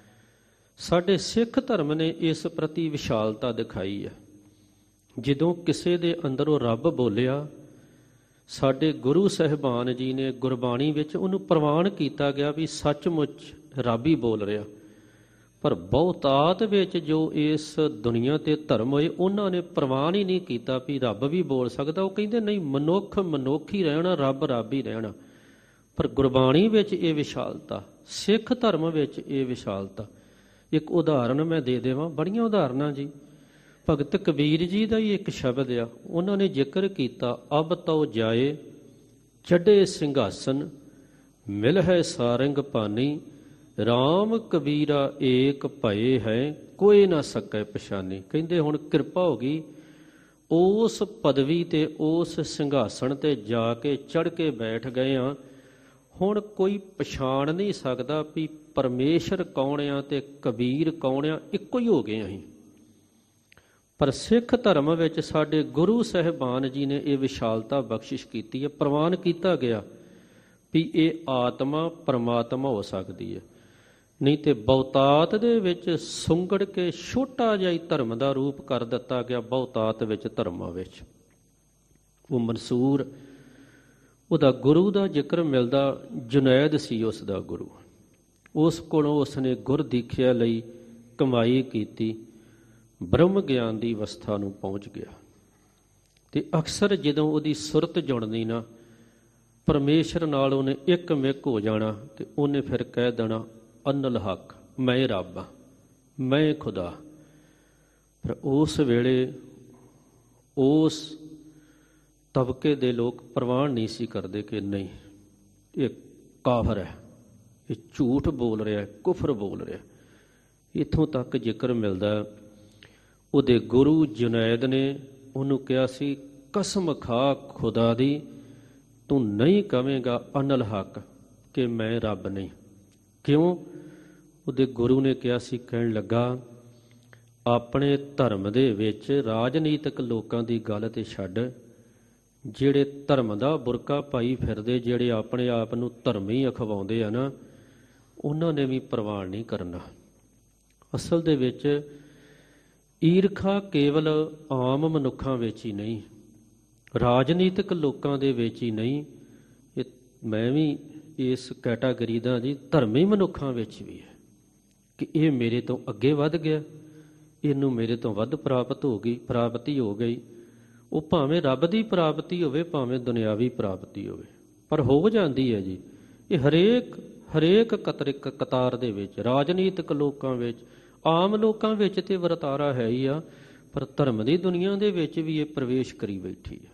ਸਾਡੇ ਸਿੱਖ ਧਰਮ ਨੇ ਇਸ ਪ੍ਰਤੀ ਵਿਸ਼ਾਲਤਾ ਦਿਖਾਈ ਹੈ। ਜਦੋਂ ਕਿਸੇ ਦੇ ਅੰਦਰੋਂ ਰੱਬ ਬੋਲਿਆ, ਸਾਡੇ ਗੁਰੂ ਸਾਹਿਬਾਨ ਜੀ ਨੇ ਗੁਰਬਾਣੀ ਵਿੱਚ ਉਹਨੂੰ ਪ੍ਰਵਾਨ ਕੀਤਾ ਗਿਆ ਵੀ ਸੱਚਮੁੱਚ ਰੱਬ ਹੀ ਬੋਲ ਰਿਹਾ। ਪਰ ਬਹੁਤਾਤ ਵਿੱਚ ਜੋ ਇਸ ਦੁਨੀਆ 'ਤੇ ਧਰਮ ਹੋਏ, ਉਹਨਾਂ ਨੇ ਪ੍ਰਵਾਨ ਹੀ ਨਹੀਂ ਕੀਤਾ ਵੀ ਰੱਬ ਵੀ ਬੋਲ ਸਕਦਾ। ਉਹ ਕਹਿੰਦੇ ਨਹੀਂ, ਮਨੁੱਖ ਮਨੁੱਖ ਹੀ ਰਹਿਣਾ, ਰੱਬ ਰੱਬ ਹੀ ਰਹਿਣਾ। ਪਰ ਗੁਰਬਾਣੀ ਵਿੱਚ ਇਹ ਵਿਸ਼ਾਲਤਾ, ਸਿੱਖ ਧਰਮ ਵਿੱਚ ਇਹ ਵਿਸ਼ਾਲਤਾ। ਇੱਕ ਉਦਾਹਰਣ ਮੈਂ ਦੇ ਦੇਵਾਂ, ਬੜੀਆਂ ਉਦਾਹਰਨਾਂ ਜੀ। ਭਗਤ ਕਬੀਰ ਜੀ ਦਾ ਹੀ ਇੱਕ ਸ਼ਬਦ ਆ, ਉਹਨਾਂ ਨੇ ਜ਼ਿਕਰ ਕੀਤਾ, ਅਬ ਤਉ ਜਾਏ ਚੜ੍ਹੇ ਸਿੰਘਾਸਨ, ਮਿਲ ਹੈ ਸਾਰੰਗ ਪਾਨੀ, ਰਾਮ ਕਬੀਰਾ ਏਕ ਭਏ ਹੈ, ਕੋਈ ਨਾ ਸਕੈ ਪਛਾਨੀ। ਕਹਿੰਦੇ ਹੁਣ ਕਿਰਪਾ ਹੋ ਗਈ, ਉਸ ਪਦਵੀ ਤੇ ਉਸ ਸਿੰਘਾਸਣ ਤੇ ਜਾ ਕੇ ਚੜ੍ਹ ਕੇ ਬੈਠ ਗਏ ਆ, ਹੁਣ ਕੋਈ ਪਛਾਣ ਨਹੀਂ ਸਕਦਾ ਵੀ ਪਰਮੇਸ਼ਰ ਕੌਣ ਆ ਤੇ ਕਬੀਰ ਕੌਣ ਆ, ਇੱਕੋ ਹੀ ਹੋ ਗਏ ਅਸੀਂ। ਪਰ ਸਿੱਖ ਧਰਮ ਵਿੱਚ ਸਾਡੇ ਗੁਰੂ ਸਾਹਿਬਾਨ ਜੀ ਨੇ ਇਹ ਵਿਸ਼ਾਲਤਾ ਬਖਸ਼ਿਸ਼ ਕੀਤੀ ਹੈ। ਪ੍ਰਵਾਨ ਕੀਤਾ ਗਿਆ ਵੀ ਇਹ ਆਤਮਾ ਪਰਮਾਤਮਾ ਹੋ ਸਕਦੀ ਹੈ। ਨਹੀਂ ਤੇ ਬਹੁਤਾਤ ਦੇ ਵਿੱਚ ਸੁੰਗੜ ਕੇ ਛੋਟਾ ਜਿਹਾ ਹੀ ਧਰਮ ਦਾ ਰੂਪ ਕਰ ਦਿੱਤਾ ਗਿਆ। ਬਹੁਤਾਤ ਵਿੱਚ ਧਰਮਾਂ ਵਿੱਚ ਉਹ ਮਨਸੂਰ, ਉਹਦਾ ਗੁਰੂ ਦਾ ਜ਼ਿਕਰ ਮਿਲਦਾ, ਜੁਨੈਦ ਸੀ ਉਸ ਦਾ ਗੁਰੂ। ਉਸ ਕੋਲੋਂ ਉਸਨੇ ਗੁਰ ਦੀਖਿਆ ਲਈ ਕਮਾਈ ਕੀਤੀ, ਬ੍ਰਹਮ ਗਿਆਨ ਦੀ ਅਵਸਥਾ ਨੂੰ ਪਹੁੰਚ ਗਿਆ। ਤੇ ਅਕਸਰ ਜਦੋਂ ਉਹਦੀ ਸੁਰਤ ਜੁੜਨੀ ਨਾ, ਪਰਮੇਸ਼ਰ ਨਾਲ ਉਹਨੇ ਇੱਕ ਮਿਕ ਹੋ ਜਾਣਾ, ਤੇ ਉਹਨੇ ਫਿਰ ਕਹਿ ਦੇਣਾ, ਅਨਲ ਹੱਕ, ਮੈਂ ਰੱਬ ਹਾਂ, ਮੈਂ ਖੁਦਾ। ਪਰ ਉਸ ਵੇਲੇ ਉਸ ਤਬਕੇ ਦੇ ਲੋਕ ਪ੍ਰਵਾਨ ਨਹੀਂ ਸੀ ਕਰਦੇ ਕਿ ਨਹੀਂ, ਇਹ ਕਾਫਰ ਹੈ, ਇਹ ਝੂਠ ਬੋਲ ਰਿਹਾ, ਕੁਫਰ ਬੋਲ ਰਿਹਾ। ਇੱਥੋਂ ਤੱਕ ਜ਼ਿਕਰ ਮਿਲਦਾ, ਉਹਦੇ ਗੁਰੂ ਜੁਨੈਦ ਨੇ ਉਹਨੂੰ ਕਿਹਾ ਸੀ, ਕਸਮ ਖਾ ਖੁਦਾ ਦੀ, ਤੂੰ ਨਹੀਂ ਕਵੇਂਗਾ ਅਨਲ ਹੱਕ ਕਿ ਮੈਂ ਰੱਬ ਨਹੀਂ। ਕਿਉਂ? ਉਹਦੇ ਗੁਰੂ ਨੇ ਕਿਹਾ ਸੀ, ਕਹਿਣ ਲੱਗਾ, ਆਪਣੇ ਧਰਮ ਦੇ ਵਿੱਚ ਰਾਜਨੀਤਿਕ ਲੋਕਾਂ ਦੀ ਗੱਲ ਤੇ ਛੱਡ, ਜਿਹੜੇ ਧਰਮ ਦਾ ਬੁਰਕਾ ਪਾਈ ਫਿਰਦੇ, ਜਿਹੜੇ ਆਪਣੇ ਆਪ ਨੂੰ ਧਰਮੀ ਅਖਵਾਉਂਦੇ ਆ ਨਾ, ਉਹਨਾਂ ਨੇ ਵੀ ਪ੍ਰਵਾਨ ਨਹੀਂ ਕਰਨਾ। ਅਸਲ ਦੇ ਵਿੱਚ ਈਰਖਾ ਕੇਵਲ ਆਮ ਮਨੁੱਖਾਂ ਵਿੱਚ ਹੀ ਨਹੀਂ, ਰਾਜਨੀਤਿਕ ਲੋਕਾਂ ਦੇ ਵਿੱਚ ਹੀ ਨਹੀਂ, ਇਹ ਮੈਂ ਵੀ ਇਸ ਕੈਟਾਗਰੀ ਦਾ ਜੀ, ਧਰਮੀ ਮਨੁੱਖਾਂ ਵਿੱਚ ਵੀ ਹੈ ਕਿ ਇਹ ਮੇਰੇ ਤੋਂ ਅੱਗੇ ਵੱਧ ਗਿਆ, ਇਹਨੂੰ ਮੇਰੇ ਤੋਂ ਵੱਧ ਪ੍ਰਾਪਤ ਹੋ ਗਈ, ਪ੍ਰਾਪਤੀ ਹੋ ਗਈ। ਉਹ ਭਾਵੇਂ ਰੱਬ ਦੀ ਪ੍ਰਾਪਤੀ ਹੋਵੇ, ਭਾਵੇਂ ਦੁਨਿਆਵੀ ਪ੍ਰਾਪਤੀ ਹੋਵੇ, ਪਰ ਹੋ ਜਾਂਦੀ ਹੈ ਜੀ। ਇਹ ਹਰੇਕ ਹਰੇਕ ਕਤਰ ਕਤਾਰ ਦੇ ਵਿੱਚ, ਰਾਜਨੀਤਿਕ ਲੋਕਾਂ ਵਿੱਚ, ਆਮ ਲੋਕਾਂ ਵਿੱਚ ਤੇ ਵਰਤਾਰਾ ਹੈ ਹੀ ਆ, ਪਰ ਧਰਮ ਦੀ ਦੁਨੀਆ ਦੇ ਵਿੱਚ ਵੀ ਇਹ ਪ੍ਰਵੇਸ਼ ਕਰੀ ਬੈਠੀ ਹੈ।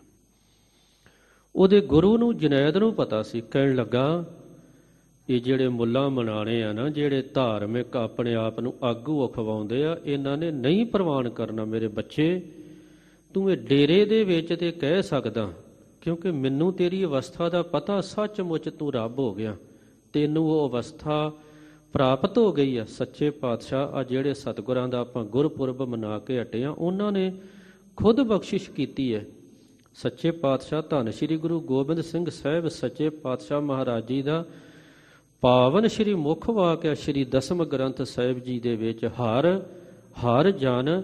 ਉਹਦੇ ਗੁਰੂ ਨੂੰ, ਜੁਨੈਦ ਨੂੰ ਪਤਾ ਸੀ। ਕਹਿਣ ਲੱਗਾ, ਇਹ ਜਿਹੜੇ ਮੁੱਲਾ ਮਨਾਣੇ ਆ ਨਾ, ਜਿਹੜੇ ਧਾਰਮਿਕ ਆਪਣੇ ਆਪ ਨੂੰ ਆਗੂ ਅਖਵਾਉਂਦੇ ਆ, ਇਹਨਾਂ ਨੇ ਨਹੀਂ ਪ੍ਰਵਾਨ ਕਰਨਾ। ਮੇਰੇ ਬੱਚੇ, ਤੂੰ ਇਹ ਡੇਰੇ ਦੇ ਵਿੱਚ ਤੇ ਕਹਿ ਸਕਦਾ, ਕਿਉਂਕਿ ਮੈਨੂੰ ਤੇਰੀ ਅਵਸਥਾ ਦਾ ਪਤਾ, ਸੱਚਮੁੱਚ ਤੂੰ ਰੱਬ ਹੋ ਗਿਆ, ਤੈਨੂੰ ਉਹ ਅਵਸਥਾ ਪ੍ਰਾਪਤ ਹੋ ਗਈ ਆ। ਸੱਚੇ ਪਾਤਸ਼ਾਹ ਆ ਜਿਹੜੇ ਸਤਿਗੁਰਾਂ ਦਾ ਆਪਾਂ ਗੁਰਪੁਰਬ ਮਨਾ ਕੇ ਹਟੇ ਆ, ਉਹਨਾਂ ਨੇ ਖੁਦ ਬਖਸ਼ਿਸ਼ ਕੀਤੀ ਹੈ। ਸੱਚੇ ਪਾਤਸ਼ਾਹ ਧੰਨ ਸ਼੍ਰੀ ਗੁਰੂ ਗੋਬਿੰਦ ਸਿੰਘ ਸਾਹਿਬ ਸੱਚੇ ਪਾਤਸ਼ਾਹ ਮਹਾਰਾਜ ਜੀ ਦਾ ਪਾਵਨ ਸ਼੍ਰੀ ਮੁੱਖ ਵਾਕਿਆ ਸ਼੍ਰੀ ਦਸਮ ਗ੍ਰੰਥ ਸਾਹਿਬ ਜੀ ਦੇ ਵਿੱਚ, ਹਰ ਹਰ ਜਨ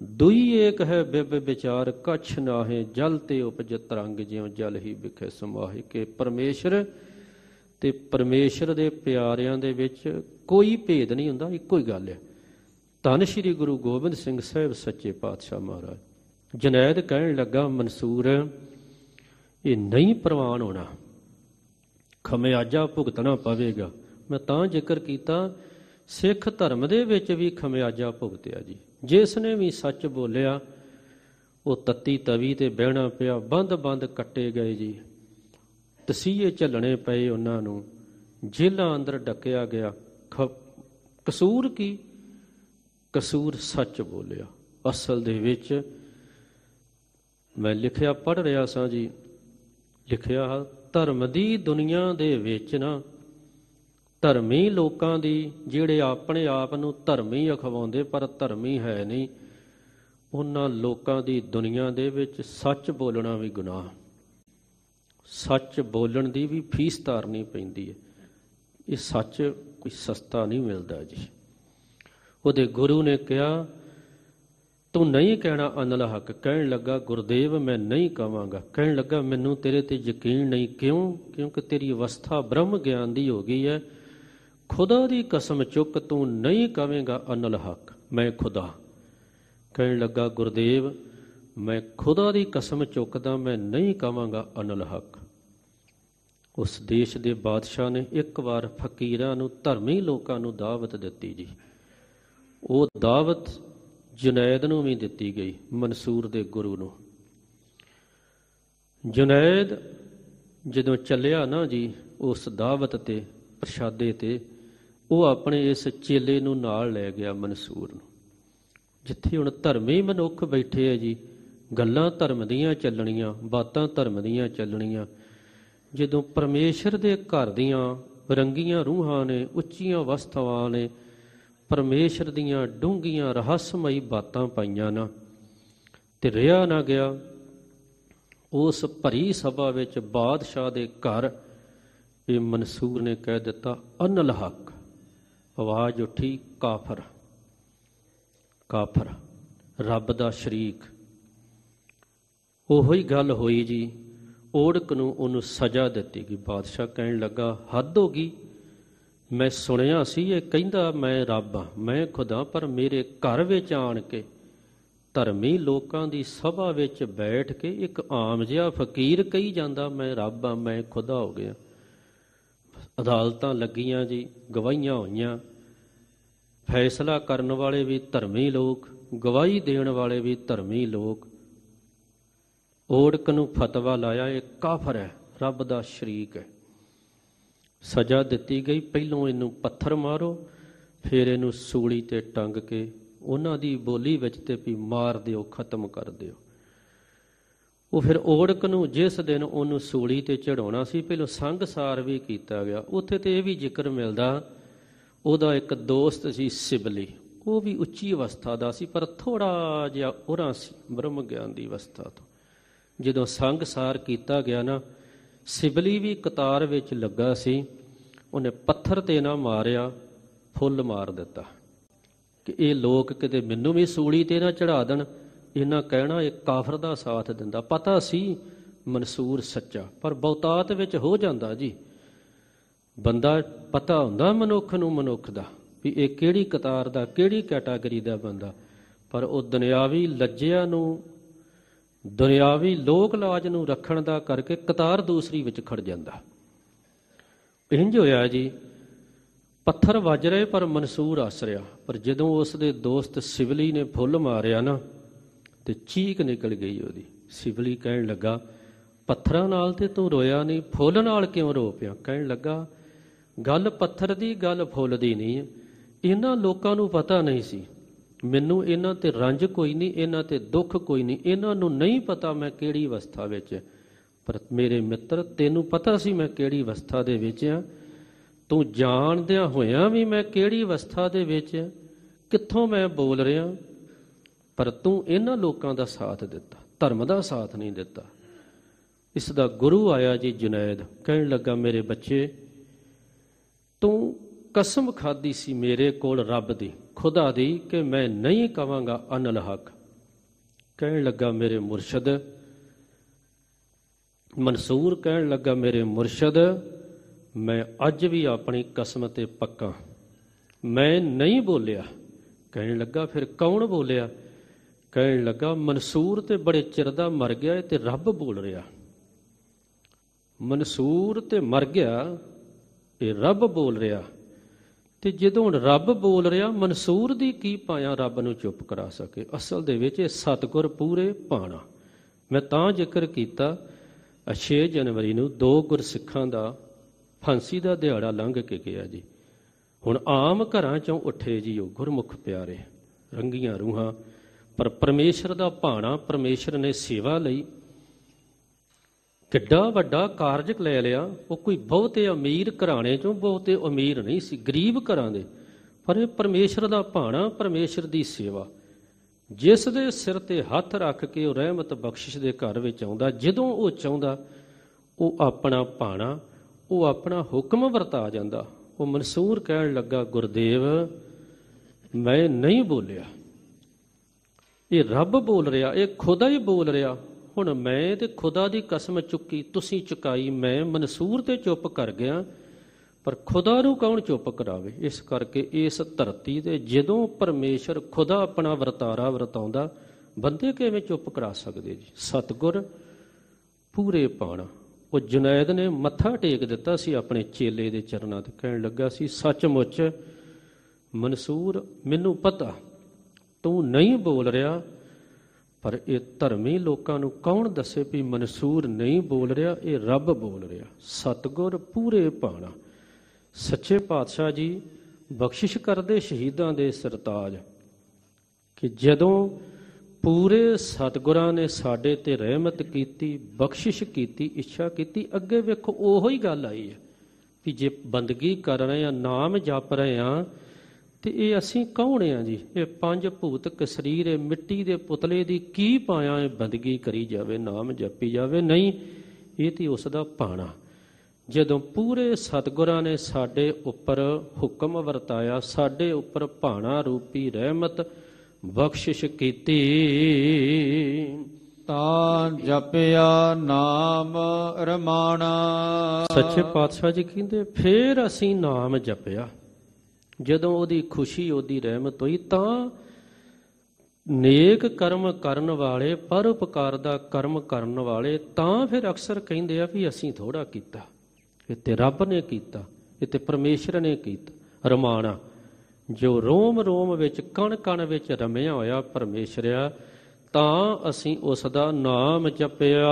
ਦੁਈ ਏਕ ਹੈ ਬਿਬ ਵਿਚਾਰ ਕਛ ਨਾਹੇ, ਜਲ ਤੇ ਉਪਜ ਤਰੰਗ ਜਿਉ ਜਲ ਹੀ ਵਿਖੇ ਸਮਾਹੇ। ਕਿ ਪਰਮੇਸ਼ਰ ਤੇ ਪਰਮੇਸ਼ਰ ਦੇ ਪਿਆਰਿਆਂ ਦੇ ਵਿੱਚ ਕੋਈ ਭੇਦ ਨਹੀਂ ਹੁੰਦਾ, ਇੱਕੋ ਹੀ ਗੱਲ ਹੈ। ਧੰਨ ਸ਼੍ਰੀ ਗੁਰੂ ਗੋਬਿੰਦ ਸਿੰਘ ਸਾਹਿਬ ਸੱਚੇ ਪਾਤਸ਼ਾਹ ਮਹਾਰਾਜ। ਜੁਨੈਦ ਕਹਿਣ ਲੱਗਾ, ਮਨਸੂਰ ਇਹ ਨਹੀਂ ਪ੍ਰਵਾਨ ਹੋਣਾ, ਖਮਿਆਜਾ ਭੁਗਤਣਾ ਪਵੇਗਾ। ਮੈਂ ਤਾਂ ਜ਼ਿਕਰ ਕੀਤਾ, ਸਿੱਖ ਧਰਮ ਦੇ ਵਿੱਚ ਵੀ ਖਮਿਆਜਾ ਭੁਗਤਿਆ ਜੀ। ਜਿਸ ਨੇ ਵੀ ਸੱਚ ਬੋਲਿਆ ਉਹ ਤੱਤੀ ਤਵੀ ਤੇ ਬਹਿਣਾ ਪਿਆ, ਬੰਦ ਬੰਦ ਕੱਟੇ ਗਏ ਜੀ, ਤਸੀਹੇ ਝੱਲਣੇ ਪਏ ਉਹਨਾਂ ਨੂੰ, ਜੇਲ੍ਹਾਂ ਅੰਦਰ ਡੱਕਿਆ ਗਿਆ। ਖ ਕਸੂਰ ਕੀ? ਕਸੂਰ ਸੱਚ ਬੋਲਿਆ। ਅਸਲ ਦੇ ਵਿੱਚ ਮੈਂ ਲਿਖਿਆ ਪੜ੍ਹ ਰਿਹਾ ਸਾਂ ਜੀ, ਲਿਖਿਆ ਧਰਮ ਦੀ ਦੁਨੀਆ ਦੇ ਵਿੱਚ ਨਾ, ਧਰਮੀ ਲੋਕਾਂ ਦੀ, ਜਿਹੜੇ ਆਪਣੇ ਆਪ ਨੂੰ ਧਰਮੀ ਅਖਵਾਉਂਦੇ ਪਰ ਧਰਮੀ ਹੈ ਨਹੀਂ, ਉਹਨਾਂ ਲੋਕਾਂ ਦੀ ਦੁਨੀਆ ਦੇ ਵਿੱਚ ਸੱਚ ਬੋਲਣਾ ਵੀ ਗੁਨਾਹ। ਸੱਚ ਬੋਲਣ ਦੀ ਵੀ ਫੀਸ ਤਾਰਨੀ ਪੈਂਦੀ ਹੈ। ਇਹ ਸੱਚ ਕੋਈ ਸਸਤਾ ਨਹੀਂ ਮਿਲਦਾ ਜੀ। ਉਹਦੇ ਗੁਰੂ ਨੇ ਕਿਹਾ, ਤੂੰ ਨਹੀਂ ਕਹਿਣਾ ਅਨਲ ਹੱਕ। ਕਹਿਣ ਲੱਗਾ, ਗੁਰਦੇਵ ਮੈਂ ਨਹੀਂ ਕਹਾਂਗਾ। ਕਹਿਣ ਲੱਗਾ, ਮੈਨੂੰ ਤੇਰੇ ਤੇ ਯਕੀਨ ਨਹੀਂ। ਕਿਉਂ? ਕਿਉਂਕਿ ਤੇਰੀ ਅਵਸਥਾ ਬ੍ਰਹਮ ਗਿਆਨ ਦੀ ਹੋ ਗਈ ਹੈ। ਖੁਦਾ ਦੀ ਕਸਮ ਚੁੱਕ, ਤੂੰ ਨਹੀਂ ਕਵੇਂਗਾ ਅਨਲ ਹੱਕ, ਮੈਂ ਖੁਦਾ। ਕਹਿਣ ਲੱਗਾ, ਗੁਰਦੇਵ ਮੈਂ ਖੁਦਾ ਦੀ ਕਸਮ ਚੁੱਕਦਾ, ਮੈਂ ਨਹੀਂ ਕਵਾਂਗਾ ਅਨਲ ਹੱਕ। ਉਸ ਦੇਸ਼ ਦੇ ਬਾਦਸ਼ਾਹ ਨੇ ਇੱਕ ਵਾਰ ਫਕੀਰਾਂ ਨੂੰ, ਧਰਮੀ ਲੋਕਾਂ ਨੂੰ ਦਾਵਤ ਦਿੱਤੀ ਜੀ। ਉਹ ਦਾਵਤ ਜੁਨੈਦ ਨੂੰ ਵੀ ਦਿੱਤੀ ਗਈ, ਮਨਸੂਰ ਦੇ ਗੁਰੂ ਨੂੰ। ਜੁਨੈਦ ਜਦੋਂ ਚੱਲਿਆ ਨਾ ਜੀ ਉਸ ਦਾਵਤ ਤੇ, ਪ੍ਰਸ਼ਾਦੇ ਤੇ, ਉਹ ਆਪਣੇ ਇਸ ਚੇਲੇ ਨੂੰ ਨਾਲ ਲੈ ਗਿਆ, ਮਨਸੂਰ ਨੂੰ। ਜਿੱਥੇ ਹੁਣ ਧਰਮੀ ਮਨੁੱਖ ਬੈਠੇ ਆ ਜੀ, ਗੱਲਾਂ ਧਰਮ ਦੀਆਂ ਚੱਲਣੀਆਂ, ਬਾਤਾਂ ਧਰਮ ਦੀਆਂ ਚੱਲਣੀਆਂ। ਜਦੋਂ ਪਰਮੇਸ਼ਰ ਦੇ ਘਰ ਦੀਆਂ ਰੰਗੀਆਂ ਰੂਹਾਂ ਨੇ, ਉੱਚੀਆਂ ਅਵਸਥਾਵਾਂ ਨੇ, ਪਰਮੇਸ਼ਰ ਦੀਆਂ ਡੂੰਘੀਆਂ ਰਹੱਸਮਈ ਬਾਤਾਂ ਪਾਈਆਂ ਨਾ, ਤੇ ਰਿਹਾ ਨਾ ਗਿਆ ਉਸ ਭਰੀ ਸਭਾ ਵਿੱਚ ਬਾਦਸ਼ਾਹ ਦੇ ਘਰ। ਇਹ ਮਨਸੂਰ ਨੇ ਕਹਿ ਦਿੱਤਾ ਅਨਲ ਹੱਕ। ਆਵਾਜ਼ ਉੱਠੀ, ਕਾਫਰ, ਕਾਫਰ, ਰੱਬ ਦਾ ਸ਼ਰੀਕ। ਉਹੀ ਗੱਲ ਹੋਈ ਜੀ। ਓੜਕ ਨੂੰ ਉਹਨੂੰ ਸਜ਼ਾ ਦਿੱਤੀ ਗਈ। ਬਾਦਸ਼ਾਹ ਕਹਿਣ ਲੱਗਾ, ਹੱਦ ਹੋ ਗਈ। ਮੈਂ ਸੁਣਿਆ ਸੀ ਇਹ ਕਹਿੰਦਾ ਮੈਂ ਰੱਬ ਹਾਂ, ਮੈਂ ਖੁਦਾ, ਪਰ ਮੇਰੇ ਘਰ ਵਿੱਚ ਆਣ ਕੇ, ਧਰਮੀ ਲੋਕਾਂ ਦੀ ਸਭਾ ਵਿੱਚ ਬੈਠ ਕੇ ਇੱਕ ਆਮ ਜਿਹਾ ਫਕੀਰ ਕਹੀ ਜਾਂਦਾ ਮੈਂ ਰੱਬ ਹਾਂ, ਮੈਂ ਖੁਦਾ ਹੋ ਗਿਆ। ਅਦਾਲਤਾਂ ਲੱਗੀਆਂ ਜੀ, ਗਵਾਹੀਆਂ ਹੋਈਆਂ, ਫੈਸਲਾ ਕਰਨ ਵਾਲੇ ਵੀ ਧਰਮੀ ਲੋਕ, ਗਵਾਹੀ ਦੇਣ ਵਾਲੇ ਵੀ ਧਰਮੀ ਲੋਕ। ਓੜਕ ਨੂੰ ਫਤਵਾ ਲਾਇਆ, ਇਹ ਕਾਫਰ ਹੈ, ਰੱਬ ਦਾ ਸ਼ਰੀਕ ਹੈ। ਸਜ਼ਾ ਦਿੱਤੀ ਗਈ, ਪਹਿਲੋਂ ਇਹਨੂੰ ਪੱਥਰ ਮਾਰੋ, ਫਿਰ ਇਹਨੂੰ ਸੂਲੀ ਤੇ ਟੰਗ ਕੇ ਉਹਨਾਂ ਦੀ ਬੋਲੀ ਵਿੱਚ ਤੇ ਵੀ ਮਾਰ ਦਿਓ, ਖਤਮ ਕਰ ਦਿਓ। ਉਹ ਫਿਰ ਓੜਕ ਨੂੰ ਜਿਸ ਦਿਨ ਉਹਨੂੰ ਸੂਲੀ ਤੇ ਚੜਾਉਣਾ ਸੀ, ਪਹਿਲੋਂ ਸੰਗਸਾਰ ਵੀ ਕੀਤਾ ਗਿਆ। ਉੱਥੇ ਤੇ ਇਹ ਵੀ ਜ਼ਿਕਰ ਮਿਲਦਾ, ਉਹਦਾ ਇੱਕ ਦੋਸਤ ਸੀ ਸਿਬਲੀ, ਉਹ ਵੀ ਉੱਚੀ ਅਵਸਥਾ ਦਾ ਸੀ, ਪਰ ਥੋੜ੍ਹਾ ਜਿਹਾ ਉਰਾਂ ਸੀ ਬ੍ਰਹਮ ਗਿਆਨ ਦੀ ਅਵਸਥਾ ਤੋਂ। ਜਦੋਂ ਸੰਗਸਾਰ ਕੀਤਾ ਗਿਆ ਨਾ, ਸਿਬਲੀ ਵੀ ਕਤਾਰ ਵਿੱਚ ਲੱਗਾ ਸੀ, ਉਹਨੇ ਪੱਥਰ ਤੇ ਨਾ ਮਾਰਿਆ, ਫੁੱਲ ਮਾਰ ਦਿੱਤਾ ਕਿ ਇਹ ਲੋਕ ਕਿਤੇ ਮੈਨੂੰ ਵੀ ਸੂਲੀ ਤੇ ਨਾ ਚੜਾ ਦੇਣ। ਇਹਨਾਂ ਕਹਿਣਾ ਇਹ ਕਾਫਰ ਦਾ ਸਾਥ ਦਿੰਦਾ। ਪਤਾ ਸੀ ਮਨਸੂਰ ਸੱਚਾ, ਪਰ ਬਹੁਤਾਤ ਵਿੱਚ ਹੋ ਜਾਂਦਾ ਜੀ। ਬੰਦਾ ਪਤਾ ਹੁੰਦਾ ਮਨੁੱਖ ਨੂੰ, ਮਨੁੱਖ ਦਾ ਵੀ ਇਹ ਕਿਹੜੀ ਕਤਾਰ ਦਾ, ਕਿਹੜੀ ਕੈਟਾਗਰੀ ਦਾ ਬੰਦਾ, ਪਰ ਉਹ ਦੁਨਿਆਵੀ ਲੱਜਿਆਂ ਨੂੰ, ਦੁਨਿਆਵੀ ਲੋਕ ਲਾਜ ਨੂੰ ਰੱਖਣ ਦਾ ਕਰਕੇ ਕਤਾਰ ਦੂਸਰੀ ਵਿੱਚ ਖੜ ਜਾਂਦਾ। ਇੰਝ ਹੋਇਆ ਜੀ, ਪੱਥਰ ਵੱਜ ਰਹੇ ਪਰ ਮਨਸੂਰ ਹੱਸ ਰਿਹਾ। ਪਰ ਜਦੋਂ ਉਸ ਦੇ ਦੋਸਤ ਸਿਵਲੀ ਨੇ ਫੁੱਲ ਮਾਰਿਆ ਨਾ, ਤੇ ਚੀਕ ਨਿਕਲ ਗਈ ਉਹਦੀ। ਸਿਵਲੀ ਕਹਿਣ ਲੱਗਾ, ਪੱਥਰਾਂ ਨਾਲ ਤੇ ਤੂੰ ਰੋਇਆ ਨਹੀਂ, ਫੁੱਲ ਨਾਲ ਕਿਉਂ ਰੋ ਪਿਆ? ਕਹਿਣ ਲੱਗਾ, ਗੱਲ ਪੱਥਰ ਦੀ, ਗੱਲ ਫੁੱਲ ਦੀ ਨਹੀਂ ਹੈ। ਇਹਨਾਂ ਲੋਕਾਂ ਨੂੰ ਪਤਾ ਨਹੀਂ ਸੀ, ਮੈਨੂੰ ਇਹਨਾਂ ਤੇ ਰੰਜ ਕੋਈ ਨਹੀਂ, ਇਹਨਾਂ ਤੇ ਦੁੱਖ ਕੋਈ ਨਹੀਂ, ਇਹਨਾਂ ਨੂੰ ਨਹੀਂ ਪਤਾ ਮੈਂ ਕਿਹੜੀ ਅਵਸਥਾ ਵਿੱਚ। ਪਰ ਮੇਰੇ ਮਿੱਤਰ, ਤੈਨੂੰ ਪਤਾ ਸੀ ਮੈਂ ਕਿਹੜੀ ਅਵਸਥਾ ਦੇ ਵਿੱਚ ਹਾਂ। ਤੂੰ ਜਾਣਦਿਆਂ ਹੋਇਆਂ ਵੀ ਮੈਂ ਕਿਹੜੀ ਅਵਸਥਾ ਦੇ ਵਿੱਚ, ਕਿੱਥੋਂ ਮੈਂ ਬੋਲ ਰਿਹਾ, ਪਰ ਤੂੰ ਇਹਨਾਂ ਲੋਕਾਂ ਦਾ ਸਾਥ ਦਿੱਤਾ, ਧਰਮ ਦਾ ਸਾਥ ਨਹੀਂ ਦਿੱਤਾ। ਇਸ ਦਾ ਗੁਰੂ ਆਇਆ ਜੀ ਜੁਨੈਦ, ਕਹਿਣ ਲੱਗਾ, ਮੇਰੇ ਬੱਚੇ, ਤੂੰ ਕਸਮ ਖਾਧੀ ਸੀ ਮੇਰੇ ਕੋਲ ਰੱਬ ਦੀ, ਖੁਦਾ ਦੀ, ਕਿ ਮੈਂ ਨਹੀਂ ਕਵਾਂਗਾ ਅਨਲ ਹੱਕ, ਕਹਿਣ ਲੱਗਾ ਮੇਰੇ ਮੁਰਸ਼ਦ, ਮਨਸੂਰ ਕਹਿਣ ਲੱਗਾ ਮੇਰੇ ਮੁਰਸ਼ਦ, ਮੈਂ ਅੱਜ ਵੀ ਆਪਣੀ ਕਸਮ ਤੇ ਪੱਕਾ, ਮੈਂ ਨਹੀਂ ਬੋਲਿਆ। ਕਹਿਣ ਲੱਗਾ ਫਿਰ ਕੌਣ ਬੋਲਿਆ? ਕਹਿਣ ਲੱਗਾ ਮਨਸੂਰ ਤੇ ਬੜੇ ਚਿਰ ਦਾ ਮਰ ਗਿਆ ਤੇ ਰੱਬ ਬੋਲ ਰਿਹਾ। ਮਨਸੂਰ ਤੇ ਮਰ ਗਿਆ, ਇਹ ਰੱਬ ਬੋਲ ਰਿਹਾ। ਤੇ ਜਦੋਂ ਹੁਣ ਰੱਬ ਬੋਲ ਰਿਹਾ, ਮਨਸੂਰ ਦੀ ਕੀ ਪਾਇਆ ਰੱਬ ਨੂੰ ਚੁੱਪ ਕਰਾ ਸਕੇ? ਅਸਲ ਦੇ ਵਿੱਚ ਇਹ ਸਤਿਗੁਰ ਪੂਰੇ ਭਾਣਾ। ਮੈਂ ਤਾਂ ਜ਼ਿਕਰ ਕੀਤਾ, ਛੇ ਜਨਵਰੀ ਨੂੰ ਦੋ ਗੁਰਸਿੱਖਾਂ ਦਾ ਫਾਂਸੀ ਦਾ ਦਿਹਾੜਾ ਲੰਘ ਕੇ ਗਿਆ ਜੀ। ਹੁਣ ਆਮ ਘਰਾਂ ਚੋਂ ਉੱਠੇ ਜੀ ਉਹ ਗੁਰਮੁਖ ਪਿਆਰੇ, ਰੰਗੀਆਂ ਰੂਹਾਂ, ਪਰ ਪਰਮੇਸ਼ਰ ਦਾ ਭਾਣਾ, ਪਰਮੇਸ਼ਰ ਨੇ ਸੇਵਾ ਲਈ ਕਿੱਡਾ ਵੱਡਾ ਕਾਰਜ ਲੈ ਲਿਆ। ਉਹ ਕੋਈ ਬਹੁਤੇ ਅਮੀਰ ਘਰਾਣੇ ਚੋਂ ਬਹੁਤੇ ਅਮੀਰ ਨਹੀਂ ਸੀ, ਗਰੀਬ ਘਰਾਂ ਦੇ, ਪਰ ਇਹ ਪਰਮੇਸ਼ਰ ਦਾ ਭਾਣਾ, ਪਰਮੇਸ਼ਰ ਦੀ ਸੇਵਾ। ਜਿਸ ਦੇ ਸਿਰ ਤੇ ਹੱਥ ਰੱਖ ਕੇ ਉਹ ਰਹਿਮਤ ਬਖਸ਼ਿਸ਼ ਦੇ ਘਰ ਵਿੱਚ ਆਉਂਦਾ, ਜਦੋਂ ਉਹ ਚਾਹੁੰਦਾ ਉਹ ਆਪਣਾ ਭਾਣਾ, ਉਹ ਆਪਣਾ ਹੁਕਮ ਵਰਤਾ ਜਾਂਦਾ। ਉਹ ਮਨਸੂਰ ਕਹਿਣ ਲੱਗਾ ਗੁਰਦੇਵ ਮੈਂ ਨਹੀਂ ਬੋਲਿਆ, ਇਹ ਰੱਬ ਬੋਲ ਰਿਹਾ, ਇਹ ਖੁਦਾ ਹੀ ਬੋਲ ਰਿਹਾ। ਹੁਣ ਮੈਂ ਤੇ ਖੁਦਾ ਦੀ ਕਸਮ ਚੁੱਕੀ, ਤੁਸੀਂ ਚੁਕਾਈ, ਮੈਂ ਮਨਸੂਰ ਤੇ ਚੁੱਪ ਕਰ ਗਿਆ, ਪਰ ਖੁਦਾ ਨੂੰ ਕੌਣ ਚੁੱਪ ਕਰਾਵੇ? ਇਸ ਕਰਕੇ ਇਸ ਧਰਤੀ ਤੇ ਜਦੋਂ ਪਰਮੇਸ਼ਰ ਖੁਦਾ ਆਪਣਾ ਵਰਤਾਰਾ ਵਰਤਾਉਂਦਾ, ਬੰਦੇ ਕਿਵੇਂ ਚੁੱਪ ਕਰਾ ਸਕਦੇ ਜੀ? ਸਤਿਗੁਰ ਪੂਰੇ ਭਾਣਾ। ਉਹ ਜੁਨੈਦ ਨੇ ਮੱਥਾ ਟੇਕ ਦਿੱਤਾ ਸੀ ਆਪਣੇ ਚੇਲੇ ਦੇ ਚਰਨਾਂ ਤੇ, ਕਹਿਣ ਲੱਗਾ ਸੀ ਸੱਚਮੁੱਚ ਮਨਸੂਰ ਮੈਨੂੰ ਪਤਾ ਤੂੰ ਨਹੀਂ ਬੋਲ ਰਿਹਾ, ਪਰ ਇਹ ਧਰਮੀ ਲੋਕਾਂ ਨੂੰ ਕੌਣ ਦੱਸੇ ਵੀ ਮਨਸੂਰ ਨਹੀਂ ਬੋਲ ਰਿਹਾ, ਇਹ ਰੱਬ ਬੋਲ ਰਿਹਾ। ਸਤਿਗੁਰ ਪੂਰੇ ਭਾਣਾ। ਸੱਚੇ ਪਾਤਸ਼ਾਹ ਜੀ ਬਖਸ਼ਿਸ਼ ਕਰਦੇ ਸ਼ਹੀਦਾਂ ਦੇ ਸਰਤਾਜ ਕਿ ਜਦੋਂ ਪੂਰੇ ਸਤਿਗੁਰਾਂ ਨੇ ਸਾਡੇ ਤੇ ਰਹਿਮਤ ਕੀਤੀ, ਬਖਸ਼ਿਸ਼ ਕੀਤੀ, ਇੱਛਾ ਕੀਤੀ, ਅੱਗੇ ਵੇਖੋ ਉਹੋ ਹੀ ਗੱਲ ਆਈ ਹੈ ਵੀ ਜੇ ਬੰਦਗੀ ਕਰ ਰਹੇ ਹਾਂ, ਨਾਮ ਜਪ ਰਹੇ ਹਾਂ, ਤੇ ਇਹ ਅਸੀਂ ਕੌਣ ਹਾਂ ਜੀ? ਇਹ ਪੰਜ ਭੂਤਕ ਸਰੀਰ, ਇਹ ਮਿੱਟੀ ਦੇ ਪੁਤਲੇ ਦੀ ਕੀ ਪਾਇਆ ਇਹ ਬੰਦਗੀ ਕਰੀ ਜਾਵੇ, ਨਾਮ ਜਪੀ ਜਾਵੇ? ਨਹੀਂ, ਇਹ ਤੇ ਉਸ ਦਾ ਭਾਣਾ। ਜਦੋਂ ਪੂਰੇ ਸਤਿਗੁਰਾਂ ਨੇ ਸਾਡੇ ਉੱਪਰ ਹੁਕਮ ਵਰਤਾਇਆ, ਸਾਡੇ ਉੱਪਰ ਭਾਣਾ ਰੂਪੀ ਰਹਿਮਤ ਬਖਸ਼ਿਸ਼ ਕੀਤੀ, ਤਾਂ ਜਪਿਆ ਨਾਮ ਰਮਾਣਾ। ਸੱਚੇ ਪਾਤਸ਼ਾਹ ਜੀ ਕਹਿੰਦੇ ਫੇਰ ਅਸੀਂ ਨਾਮ ਜਪਿਆ। ਜਦੋਂ ਉਹਦੀ ਖੁਸ਼ੀ, ਉਹਦੀ ਰਹਿਮਤ ਹੋਈ, ਤਾਂ ਨੇਕ ਕਰਮ ਕਰਨ ਵਾਲੇ, ਪਰਉਪਕਾਰ ਦਾ ਕਰਮ ਕਰਨ ਵਾਲੇ ਤਾਂ ਫਿਰ ਅਕਸਰ ਕਹਿੰਦੇ ਆ ਵੀ ਅਸੀਂ ਥੋੜ੍ਹਾ ਕੀਤਾ, ਇਹ ਤੇ ਰੱਬ ਨੇ ਕੀਤਾ, ਇਹ ਤੇ ਪਰਮੇਸ਼ਰ ਨੇ ਕੀਤਾ। ਰਮਾਣਾ ਜੋ ਰੋਮ ਰੋਮ ਵਿੱਚ, ਕਣ ਕਣ ਵਿੱਚ ਰਮਿਆ ਹੋਇਆ ਪਰਮੇਸ਼ਰ ਆ, ਤਾਂ ਅਸੀਂ ਉਸ ਦਾ ਨਾਮ ਜਪਿਆ।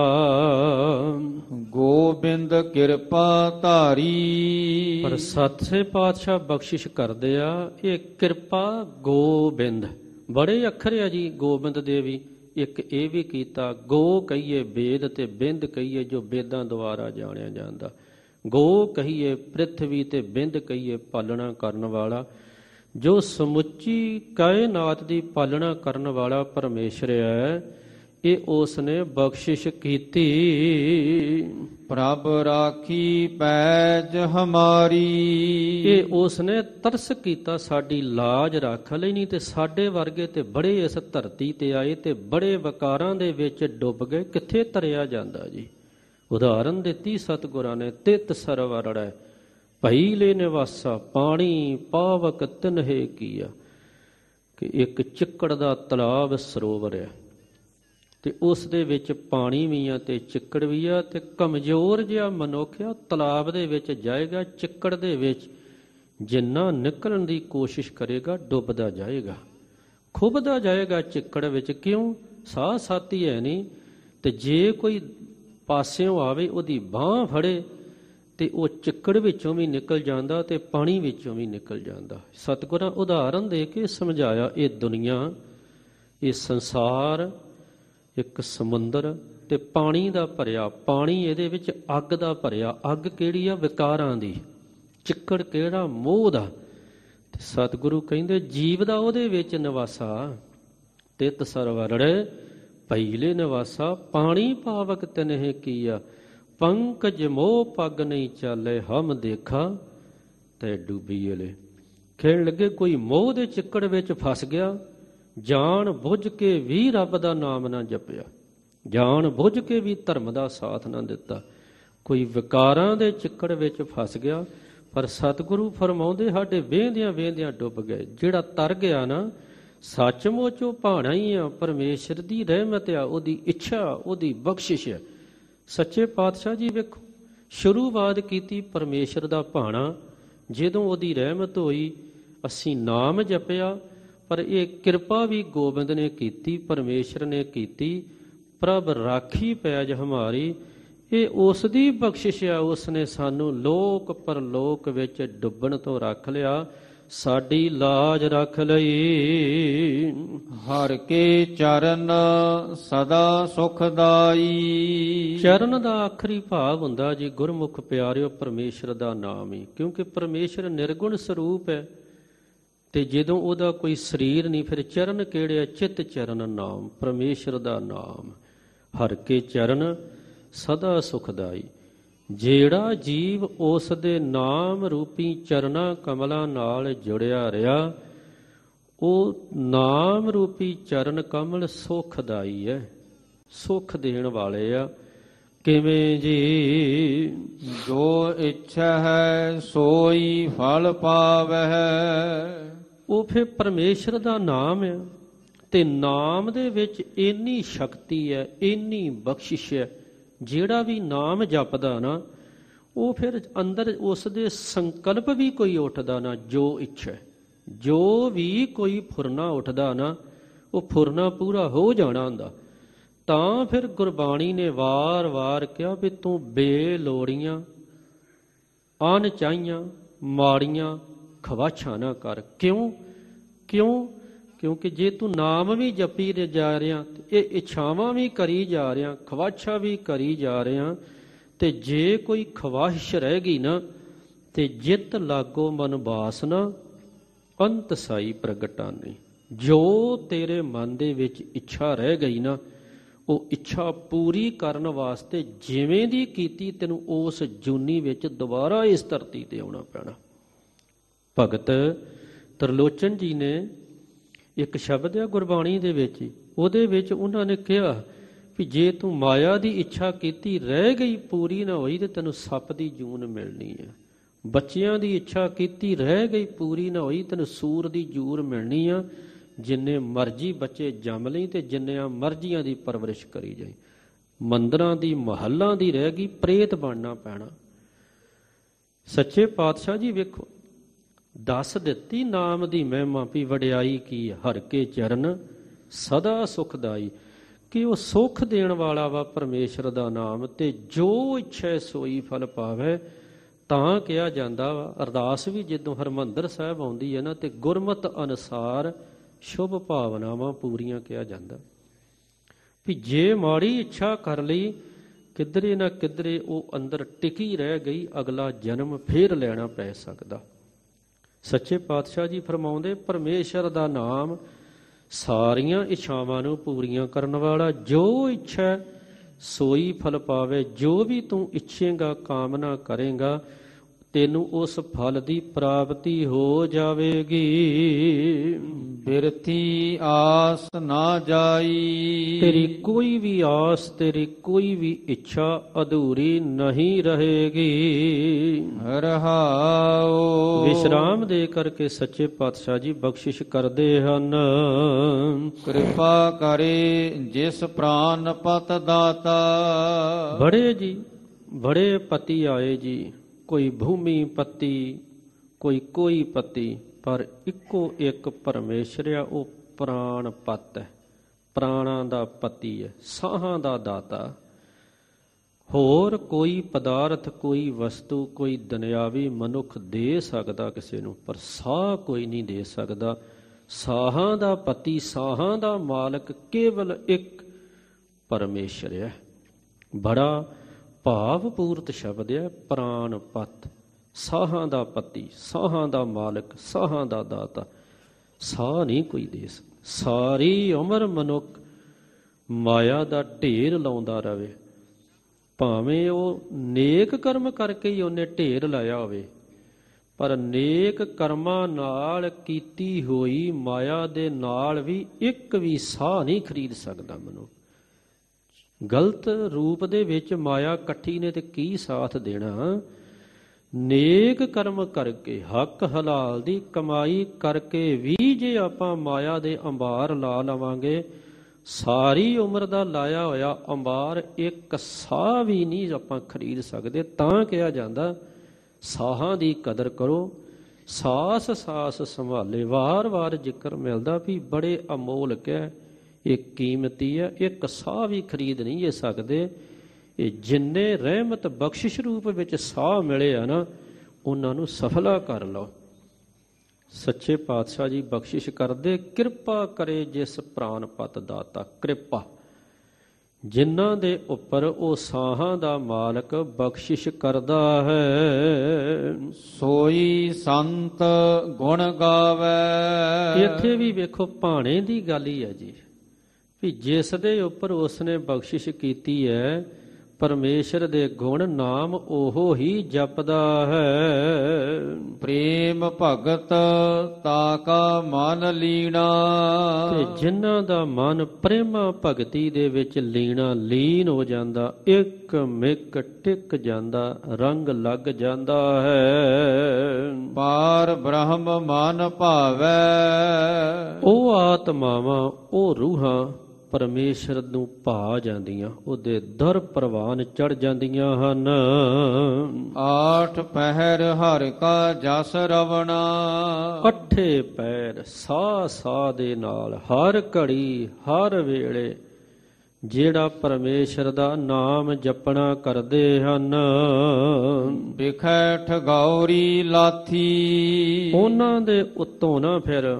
ਗੋਬਿੰਦ ਕਿਰਪਾ ਧਾਰੀ। ਪਰ ਸੱਚੇ ਪਾਤਸ਼ਾਹ ਬਖਸ਼ਿਸ਼ ਕਰਦੇ ਆ, ਇਹ ਕਿਰਪਾ ਗੋਬਿੰਦ, ਬੜੇ ਅੱਖਰ ਆ ਜੀ ਗੋਬਿੰਦ ਦੇ ਵੀ। ਇੱਕ ਇਹ ਵੀ ਕੀਤਾ, ਗੋ ਕਹੀਏ ਵੇਦ ਤੇ ਬਿੰਦ ਕਹੀਏ ਜੋ ਵੇਦਾਂ ਦੁਆਰਾ ਜਾਣਿਆ ਜਾਂਦਾ। ਗੋ ਕਹੀਏ ਪ੍ਰਿਥਵੀ ਤੇ ਬਿੰਦ ਕਹੀਏ ਪਾਲਣਾ ਕਰਨ ਵਾਲਾ। ਜੋ ਸਮੁੱਚੀ ਕਾਇਨਾਤ ਦੀ ਪਾਲਣਾ ਕਰਨ ਵਾਲਾ ਪਰਮੇਸ਼ਰ ਹੈ, ਇਹ ਉਸ ਨੇ ਬਖਸ਼ਿਸ਼ ਕੀਤੀ। ਪ੍ਰਭ ਰਾਖੀ ਪੈਜ ਹਮਾਰੀ। ਇਹ ਉਸ ਨੇ ਤਰਸ ਕੀਤਾ, ਸਾਡੀ ਲਾਜ ਰੱਖ ਲਈ। ਨਹੀਂ ਤੇ ਸਾਡੇ ਵਰਗੇ ਤੇ ਬੜੇ ਇਸ ਧਰਤੀ ਤੇ ਆਏ ਤੇ ਬੜੇ ਵਕਾਰਾਂ ਦੇ ਵਿੱਚ ਡੁੱਬ ਗਏ, ਕਿੱਥੇ ਤਰਿਆ ਜਾਂਦਾ ਜੀ। ਉਦਾਹਰਨ ਦਿੱਤੀ ਸਤਿਗੁਰਾਂ ਨੇ, ਤਿਤ ਸਰਵਰੜੈ ਭਈ ਲੈ ਨਿਵਾਸਾ, ਪਾਣੀ ਪਾਵਕ ਤਿਨਹੇ ਕੀਆ। ਕਿ ਇੱਕ ਚਿੱਕੜ ਦਾ ਤਲਾਬ ਸਰੋਵਰ ਹੈ, ਤੇ ਉਸ ਦੇ ਵਿੱਚ ਪਾਣੀ ਵੀ ਆ ਤੇ ਚਿੱਕੜ ਵੀ ਆ, ਤੇ ਕਮਜ਼ੋਰ ਜਿਹਾ ਮਨੁੱਖ ਆ ਤਲਾਬ ਦੇ ਵਿੱਚ ਜਾਏਗਾ, ਚਿੱਕੜ ਦੇ ਵਿੱਚ ਜਿੰਨਾ ਨਿਕਲਣ ਦੀ ਕੋਸ਼ਿਸ਼ ਕਰੇਗਾ ਡੁੱਬਦਾ ਜਾਏਗਾ, ਖੁੱਬਦਾ ਜਾਏਗਾ ਚਿੱਕੜ ਵਿੱਚ। ਕਿਉਂ? ਸਾਹ ਸਾਥੀ ਹੈ ਨਹੀਂ। ਤੇ ਜੇ ਕੋਈ ਪਾਸਿਓਂ ਆਵੇ, ਉਹਦੀ ਬਾਂਹ ਫੜੇ, ਤੇ ਉਹ ਚਿੱਕੜ ਵਿੱਚੋਂ ਵੀ ਨਿਕਲ ਜਾਂਦਾ ਤੇ ਪਾਣੀ ਵਿੱਚੋਂ ਵੀ ਨਿਕਲ ਜਾਂਦਾ। ਸਤਿਗੁਰਾਂ ਉਦਾਹਰਨ ਦੇ ਕੇ ਸਮਝਾਇਆ, ਇਹ ਦੁਨੀਆ, ਇਹ ਸੰਸਾਰ ਇੱਕ ਸਮੁੰਦਰ ਤੇ ਪਾਣੀ ਦਾ ਭਰਿਆ, ਪਾਣੀ ਇਹਦੇ ਵਿੱਚ ਅੱਗ ਦਾ ਭਰਿਆ। ਅੱਗ ਕਿਹੜੀ ਆ? ਵਿਕਾਰਾਂ ਦੀ। ਚਿੱਕੜ ਕਿਹੜਾ? ਮੋਹ ਦਾ। ਤੇ ਸਤਿਗੁਰੂ ਕਹਿੰਦੇ ਜੀਵ ਦਾ ਉਹਦੇ ਵਿੱਚ ਨਿਵਾਸਾ। ਤਿਤ ਸਰਵਰੜੈ ਭਈ ਲੈ ਨਿਵਾਸਾ, ਪਾਣੀ ਪਾਵਕ ਤਿਨਹਿ ਕੀਆ। ਪੰਕਜ ਮੋਹ ਪੱਗ ਨਹੀਂ ਚਾਲੇ, ਹਮ ਦੇਖਾ ਤੈ ਡੂਬੀਲੇ। ਕਹਿਣ ਲੱਗੇ ਕੋਈ ਮੋਹ ਦੇ ਚਿੱਕੜ ਵਿੱਚ ਫਸ ਗਿਆ, ਜਾਣ ਬੁੱਝ ਕੇ ਵੀ ਰੱਬ ਦਾ ਨਾਮ ਨਾ ਜਪਿਆ, ਜਾਣ ਬੁੱਝ ਕੇ ਵੀ ਧਰਮ ਦਾ ਸਾਥ ਨਾ ਦਿੱਤਾ, ਕੋਈ ਵਿਕਾਰਾਂ ਦੇ ਚਿੱਕੜ ਵਿੱਚ ਫਸ ਗਿਆ। ਪਰ ਸਤਿਗੁਰੂ ਫਰਮਾਉਂਦੇ ਸਾਡੇ ਵੇਂਦਿਆਂ ਵੇਂਦਿਆਂ ਡੁੱਬ ਗਏ। ਜਿਹੜਾ ਤਰ ਗਿਆ ਨਾ, ਸੱਚਮੁੱਚ ਉਹ ਭਾਣਾ ਹੀ ਆ, ਪਰਮੇਸ਼ਰ ਦੀ ਰਹਿਮਤ ਆ, ਉਹਦੀ ਇੱਛਾ, ਉਹਦੀ ਬਖਸ਼ਿਸ਼ ਹੈ। ਸੱਚੇ ਪਾਤਸ਼ਾਹ ਜੀ ਵੇਖੋ, ਸ਼ੁਰੂਆਤ ਕੀਤੀ ਪਰਮੇਸ਼ਰ ਦਾ ਭਾਣਾ, ਜਦੋਂ ਉਹਦੀ ਰਹਿਮਤ ਹੋਈ ਅਸੀਂ ਨਾਮ ਜਪਿਆ। ਪਰ ਇਹ ਕਿਰਪਾ ਵੀ ਗੋਬਿੰਦ ਨੇ ਕੀਤੀ, ਪਰਮੇਸ਼ਰ ਨੇ ਕੀਤੀ। ਪ੍ਰਭ ਰਾਖੀ ਪੈਜ ਹਮਾਰੀ, ਇਹ ਉਸ ਦੀ ਬਖਸ਼ਿਸ਼ ਆ, ਉਸ ਨੇ ਸਾਨੂੰ ਲੋਕ ਪਰਲੋਕ ਵਿੱਚ ਡੁੱਬਣ ਤੋਂ ਰੱਖ ਲਿਆ, ਸਾਡੀ ਲਾਜ ਰੱਖ ਲਈ। ਹਰ ਕੇ ਚਰਨ ਸਦਾ ਸੁਖਦਾਈ। ਚਰਨ ਦਾ ਆਖਰੀ ਭਾਵ ਹੁੰਦਾ ਜੀ ਗੁਰਮੁਖ ਪਿਆਰਿਓ ਪਰਮੇਸ਼ਰ ਦਾ ਨਾਮ ਹੀ, ਕਿਉਂਕਿ ਪਰਮੇਸ਼ਰ ਨਿਰਗੁਣ ਸਰੂਪ ਹੈ। ਤੇ ਜਦੋਂ ਉਹਦਾ ਕੋਈ ਸਰੀਰ ਨਹੀਂ, ਫਿਰ ਚਰਨ ਕਿਹੜੇ ਆ? ਚਿੱਤ ਚਰਨ ਨਾਮ, ਪਰਮੇਸ਼ਰ ਦਾ ਨਾਮ। ਹਰ ਕੇ ਚਰਨ ਸਦਾ ਸੁਖਦਾਈ। ਜਿਹੜਾ ਜੀਵ ਉਸ ਦੇ ਨਾਮ ਰੂਪੀ ਚਰਨਾਂ ਕਮਲਾਂ ਨਾਲ ਜੁੜਿਆ ਰਿਹਾ, ਉਹ ਨਾਮ ਰੂਪੀ ਚਰਨ ਕਮਲ ਸੁਖਦਾਈ ਹੈ, ਸੁਖ ਦੇਣ ਵਾਲੇ ਆ। ਕਿਵੇਂ ਜੀ? ਜੋ ਇੱਛਾ ਹੈ ਸੋਈ ਫਲ ਪਾਵਹਿ। ਉਹ ਫਿਰ ਪਰਮੇਸ਼ਰ ਦਾ ਨਾਮ ਹੈ, ਤੇ ਨਾਮ ਦੇ ਵਿੱਚ ਇੰਨੀ ਸ਼ਕਤੀ ਹੈ, ਇੰਨੀ ਬਖਸ਼ਿਸ਼ ਹੈ। ਜਿਹੜਾ ਵੀ ਨਾਮ ਜਪਦਾ ਨਾ, ਉਹ ਫਿਰ ਅੰਦਰ ਉਸ ਦੇ ਸੰਕਲਪ ਵੀ ਕੋਈ ਉੱਠਦਾ ਨਾ, ਜੋ ਇੱਛਾ, ਜੋ ਵੀ ਕੋਈ ਫੁਰਨਾ ਉੱਠਦਾ ਨਾ, ਉਹ ਫੁਰਨਾ ਪੂਰਾ ਹੋ ਜਾਣਾ ਹੁੰਦਾ। ਤਾਂ ਫਿਰ ਗੁਰਬਾਣੀ ਨੇ ਵਾਰ-ਵਾਰ ਕਿਹਾ ਵੀ ਤੂੰ ਬੇਲੋੜੀਆਂ ਅਣਚਾਹੀਆਂ ਮਾੜੀਆਂ ਖਵਾਇਸ਼ਾਂ ਨਾ ਕਰ। ਕਿਉਂ ਕਿਉਂ ਕਿਉਂਕਿ ਜੇ ਤੂੰ ਨਾਮ ਵੀ ਜਪੀ ਜਾ ਰਿਹਾ, ਇਹ ਇੱਛਾਵਾਂ ਵੀ ਕਰੀ ਜਾ ਰਿਹਾ, ਖਵਾਇਸ਼ਾਂ ਵੀ ਕਰੀ ਜਾ ਰਿਹਾ, ਤੇ ਜੇ ਕੋਈ ਖਵਾਇਸ਼ ਰਹਿ ਗਈ ਨਾ, ਤੇ ਜਿਤ ਲਾਗੋ ਮਨ ਬਾਸਨਾ ਅੰਤ ਸਾਈ ਪ੍ਰਗਟਾਨੀ। ਜੋ ਤੇਰੇ ਮਨ ਦੇ ਵਿੱਚ ਇੱਛਾ ਰਹਿ ਗਈ ਨਾ, ਉਹ ਇੱਛਾ ਪੂਰੀ ਕਰਨ ਵਾਸਤੇ ਜਿਵੇਂ ਦੀ ਕੀਤੀ, ਤੈਨੂੰ ਉਸ ਜੂਨੀ ਵਿੱਚ ਦੁਬਾਰਾ ਇਸ ਧਰਤੀ ਤੇ ਆਉਣਾ ਪੈਣਾ। ਭਗਤ ਤਰਲੋਚਨ ਜੀ ਨੇ ਇੱਕ ਸ਼ਬਦ ਹੈ ਗੁਰਬਾਣੀ ਦੇ ਵਿੱਚ, ਉਹਦੇ ਵਿੱਚ ਉਹਨਾਂ ਨੇ ਕਿਹਾ ਵੀ ਜੇ ਤੂੰ ਮਾਇਆ ਦੀ ਇੱਛਾ ਕੀਤੀ, ਰਹਿ ਗਈ, ਪੂਰੀ ਨਾ ਹੋਈ, ਤੇ ਤੈਨੂੰ ਸੱਪ ਦੀ ਜੂਨ ਮਿਲਣੀ ਹੈ। ਬੱਚਿਆਂ ਦੀ ਇੱਛਾ ਕੀਤੀ, ਰਹਿ ਗਈ, ਪੂਰੀ ਨਾ ਹੋਈ, ਤੈਨੂੰ ਸੂਰ ਦੀ ਜੂਰ ਮਿਲਣੀ ਆ। ਜਿੰਨੇ ਮਰਜ਼ੀ ਬੱਚੇ ਜੰਮ ਲਈ ਤੇ ਜਿੰਨਿਆਂ ਮਰਜ਼ੀਆਂ ਦੀ ਪਰਵਰਿਸ਼ ਕਰੀ ਜਾਈ, ਮੰਦਰਾਂ ਦੀ ਮਹੱਲਾਂ ਦੀ ਰਹਿ ਗਈ, ਪ੍ਰੇਤ ਬਣਨਾ ਪੈਣਾ। ਸੱਚੇ ਪਾਤਸ਼ਾਹ ਜੀ ਵੇਖੋ, ਦੱਸ ਦਿੱਤੀ ਨਾਮ ਦੀ ਮਹਿਮਾ ਵੀ ਵਡਿਆਈ ਕੀ, ਹਰ ਕੇ ਚਰਨ ਸਦਾ ਸੁਖਦਾਈ, ਕਿ ਉਹ ਸੁੱਖ ਦੇਣ ਵਾਲਾ ਵਾ ਪਰਮੇਸ਼ਰ ਦਾ ਨਾਮ, ਤੇ ਜੋ ਇੱਛਾ ਸੋਈ ਫਲ ਪਾਵੇ। ਤਾਂ ਕਿਹਾ ਜਾਂਦਾ ਵਾ, ਅਰਦਾਸ ਵੀ ਜਦੋਂ ਹਰਿਮੰਦਰ ਸਾਹਿਬ ਆਉਂਦੀ ਹੈ ਨਾ, ਤੇ ਗੁਰਮਤ ਅਨੁਸਾਰ ਸ਼ੁਭ ਭਾਵਨਾਵਾਂ ਪੂਰੀਆਂ ਕਿਹਾ ਜਾਂਦਾ। ਵੀ ਜੇ ਮਾੜੀ ਇੱਛਾ ਕਰ ਲਈ, ਕਿਧਰੇ ਨਾ ਕਿਧਰੇ ਉਹ ਅੰਦਰ ਟਿਕੀ ਰਹਿ ਗਈ, ਅਗਲਾ ਜਨਮ ਫੇਰ ਲੈਣਾ ਪੈ ਸਕਦਾ। ਸੱਚੇ ਪਾਤਸ਼ਾਹ ਜੀ ਫਰਮਾਉਂਦੇ, ਪਰਮੇਸ਼ਰ ਦਾ ਨਾਮ ਸਾਰੀਆਂ ਇੱਛਾਵਾਂ ਨੂੰ ਪੂਰੀਆਂ ਕਰਨ ਵਾਲਾ, ਜੋ ਇੱਛਾ ਸੋਈ ਫਲ ਪਾਵੇ। ਜੋ ਵੀ ਤੂੰ ਇੱਛੇਗਾ, ਕਾਮਨਾ ਕਰੇਗਾ, ਤੈਨੂੰ ਉਸ ਫਲ ਦੀ ਪ੍ਰਾਪਤੀ ਹੋ ਜਾਵੇਗੀ। ਬਿਰਥੀ ਆਸ ਨਾ ਜਾਈ। ਤੇਰੀ ਕੋਈ ਵੀ ਆਸ, ਤੇਰੀ ਕੋਈ ਵੀ ਇੱਛਾ ਅਧੂਰੀ ਨਹੀਂ ਰਹੇਗੀ। ਰਹਾਓ। ਵਿਸ਼ਰਾਮ ਦੇ ਕਰਕੇ ਸੱਚੇ ਪਾਤਸ਼ਾਹ ਜੀ ਬਖਸ਼ਿਸ਼ ਕਰਦੇ ਹਨ। ਕਿਰਪਾ ਕਰੇ ਜਿਸ ਪ੍ਰਾਨ ਪਤ ਦਾਤਾ। ਬੜੇ ਜੀ ਬੜੇ ਪਤੀ ਆਏ ਜੀ, ਕੋਈ ਭੂਮੀ ਪਤੀ, ਕੋਈ ਕੋਈ ਪਤੀ, ਪਰ ਇੱਕੋ ਇੱਕ ਪਰਮੇਸ਼ਰ ਆ, ਉਹ ਪ੍ਰਾਣ ਪਤ ਹੈ, ਪ੍ਰਾਣਾਂ ਦਾ ਪਤੀ ਹੈ, ਸਾਹਾਂ ਦਾ ਦਾਤਾ। ਹੋਰ ਕੋਈ ਪਦਾਰਥ, ਕੋਈ ਵਸਤੂ, ਕੋਈ ਦੁਨਿਆਵੀ ਮਨੁੱਖ ਦੇ ਸਕਦਾ ਕਿਸੇ ਨੂੰ, ਪਰ ਸਾਹ ਕੋਈ ਨਹੀਂ ਦੇ ਸਕਦਾ। ਸਾਹਾਂ ਦਾ ਪਤੀ, ਸਾਹਾਂ ਦਾ ਮਾਲਕ ਕੇਵਲ ਇੱਕ ਪਰਮੇਸ਼ਰ ਹੈ। ਬੜਾ ਭਾਵਪੂਰਤ ਸ਼ਬਦ ਹੈ ਪ੍ਰਾਣ ਪਤ, ਸਾਹਾਂ ਦਾ ਪਤੀ, ਸਾਹਾਂ ਦਾ ਮਾਲਕ, ਸਾਹਾਂ ਦਾ ਦਾਤਾ। ਸਾਹ ਨਹੀਂ ਕੋਈ ਦੇ ਸਕਦਾ। ਸਾਰੀ ਉਮਰ ਮਨੁੱਖ ਮਾਇਆ ਦਾ ਢੇਰ ਲਾਉਂਦਾ ਰਹੇ, ਭਾਵੇਂ ਉਹ ਨੇਕ ਕਰਮ ਕਰਕੇ ਹੀ ਉਹਨੇ ਢੇਰ ਲਾਇਆ ਹੋਵੇ, ਪਰ ਨੇਕ ਕਰਮਾਂ ਨਾਲ ਕੀਤੀ ਹੋਈ ਮਾਇਆ ਦੇ ਨਾਲ ਵੀ ਇੱਕ ਵੀ ਸਾਹ ਨਹੀਂ ਖਰੀਦ ਸਕਦਾ ਮਨੁੱਖ। ਗਲਤ ਰੂਪ ਦੇ ਵਿੱਚ ਮਾਇਆ ਇਕੱਠੀ ਨੇ ਤੇ ਕੀ ਸਾਥ ਦੇਣਾ। ਨੇਕ ਕਰਮ ਕਰਕੇ, ਹੱਕ ਹਲਾਲ ਦੀ ਕਮਾਈ ਕਰਕੇ ਵੀ ਜੇ ਆਪਾਂ ਮਾਇਆ ਦੇ ਅੰਬਾਰ ਲਾ ਲਵਾਂਗੇ, ਸਾਰੀ ਉਮਰ ਦਾ ਲਾਇਆ ਹੋਇਆ ਅੰਬਾਰ ਇੱਕ ਸਾਹ ਵੀ ਨਹੀਂ ਆਪਾਂ ਖਰੀਦ ਸਕਦੇ। ਤਾਂ ਕਿਹਾ ਜਾਂਦਾ ਸਾਹਾਂ ਦੀ ਕਦਰ ਕਰੋ, ਸਾਸ ਸਾਸ ਸੰਭਾਲੇ। ਵਾਰ ਵਾਰ ਜ਼ਿਕਰ ਮਿਲਦਾ ਵੀ ਬੜੇ ਅਮੋਲਕ ਹੈ, ਇਹ ਕੀਮਤੀ ਹੈ, ਇੱਕ ਸਾਹ ਵੀ ਖਰੀਦ ਨਹੀਂ ਇਹ ਸਕਦੇ। ਇਹ ਜਿੰਨੇ ਰਹਿਮਤ ਬਖਸ਼ਿਸ਼ ਰੂਪ ਵਿੱਚ ਸਾਹ ਮਿਲੇ ਆ ਨਾ, ਉਹਨਾਂ ਨੂੰ ਸਫਲਾ ਕਰ ਲਓ। ਸੱਚੇ ਪਾਤਸ਼ਾਹ ਜੀ ਬਖਸ਼ਿਸ਼ ਕਰਦੇ, ਕਿਰਪਾ ਕਰੇ ਜਿਸ ਪ੍ਰਾਨ ਪਤ ਦਾਤਾ। ਕਿਰਪਾ ਜਿਨ੍ਹਾਂ ਦੇ ਉੱਪਰ ਉਹ ਸਾਹਾਂ ਦਾ ਮਾਲਕ ਬਖਸ਼ਿਸ਼ ਕਰਦਾ ਹੈ, ਸੋਈ ਸੰਤ ਗੁਣ ਗਾਵੇ। ਇੱਥੇ ਵੀ ਵੇਖੋ ਭਾਣੇ ਦੀ ਗੱਲ ਹੀ ਹੈ ਜੀ, ਵੀ ਜਿਸ ਦੇ ਉੱਪਰ ਉਸਨੇ ਬਖਸ਼ਿਸ਼ ਕੀਤੀ ਹੈ, ਪਰਮੇਸ਼ਰ ਦੇ ਗੁਣ ਨਾਮ ਉਹ ਹੀ ਜਪਦਾ ਹੈ। ਪ੍ਰੇਮ ਭਗਤ ਤਾਕਾ ਮਨ ਲੀਣਾ। ਤੇ ਜਿਨ੍ਹਾਂ ਦਾ ਮਨ ਪ੍ਰੇਮਾ ਭਗਤੀ ਦੇ ਵਿੱਚ ਲੀਣਾ ਲੀਨ ਹੋ ਜਾਂਦਾ, ਇੱਕ ਮਿਕ ਟਿਕ ਜਾਂਦਾ, ਰੰਗ ਲੱਗ ਜਾਂਦਾ ਹੈ। ਪਾਰ ਬ੍ਰਹਮ ਮਨ ਭਾਵੈ। ਉਹ ਆਤਮਾਵਾਂ, ਉਹ ਰੂਹਾਂ ਪਰਮੇਸ਼ਰ ਨੂੰ ਭਾ ਜਾਂਦੀਆਂ, ਉਹਦੇ ਦਰ ਪ੍ਰਵਾਨ ਚੜ ਜਾਂਦੀਆਂ ਹਨ। ਆਠ ਪਹਿਰ ਹਰਿ ਕਾ ਜਸ ਰਵਣਾ। ਅੱਠੇ ਪੈਰ ਸਾਹ ਸਾਹ ਦੇ ਨਾਲ ਹਰ ਘੜੀ ਹਰ ਵੇਲੇ ਜਿਹੜਾ ਪਰਮੇਸ਼ਰ ਦਾ ਨਾਮ ਜਪਣਾ ਕਰਦੇ ਹਨ। ਬਿਖੈ ਠਗੌਰੀ ਲਾਥੀ। ਉਹਨਾਂ ਦੇ ਉੱਤੋਂ ਨਾ ਫਿਰ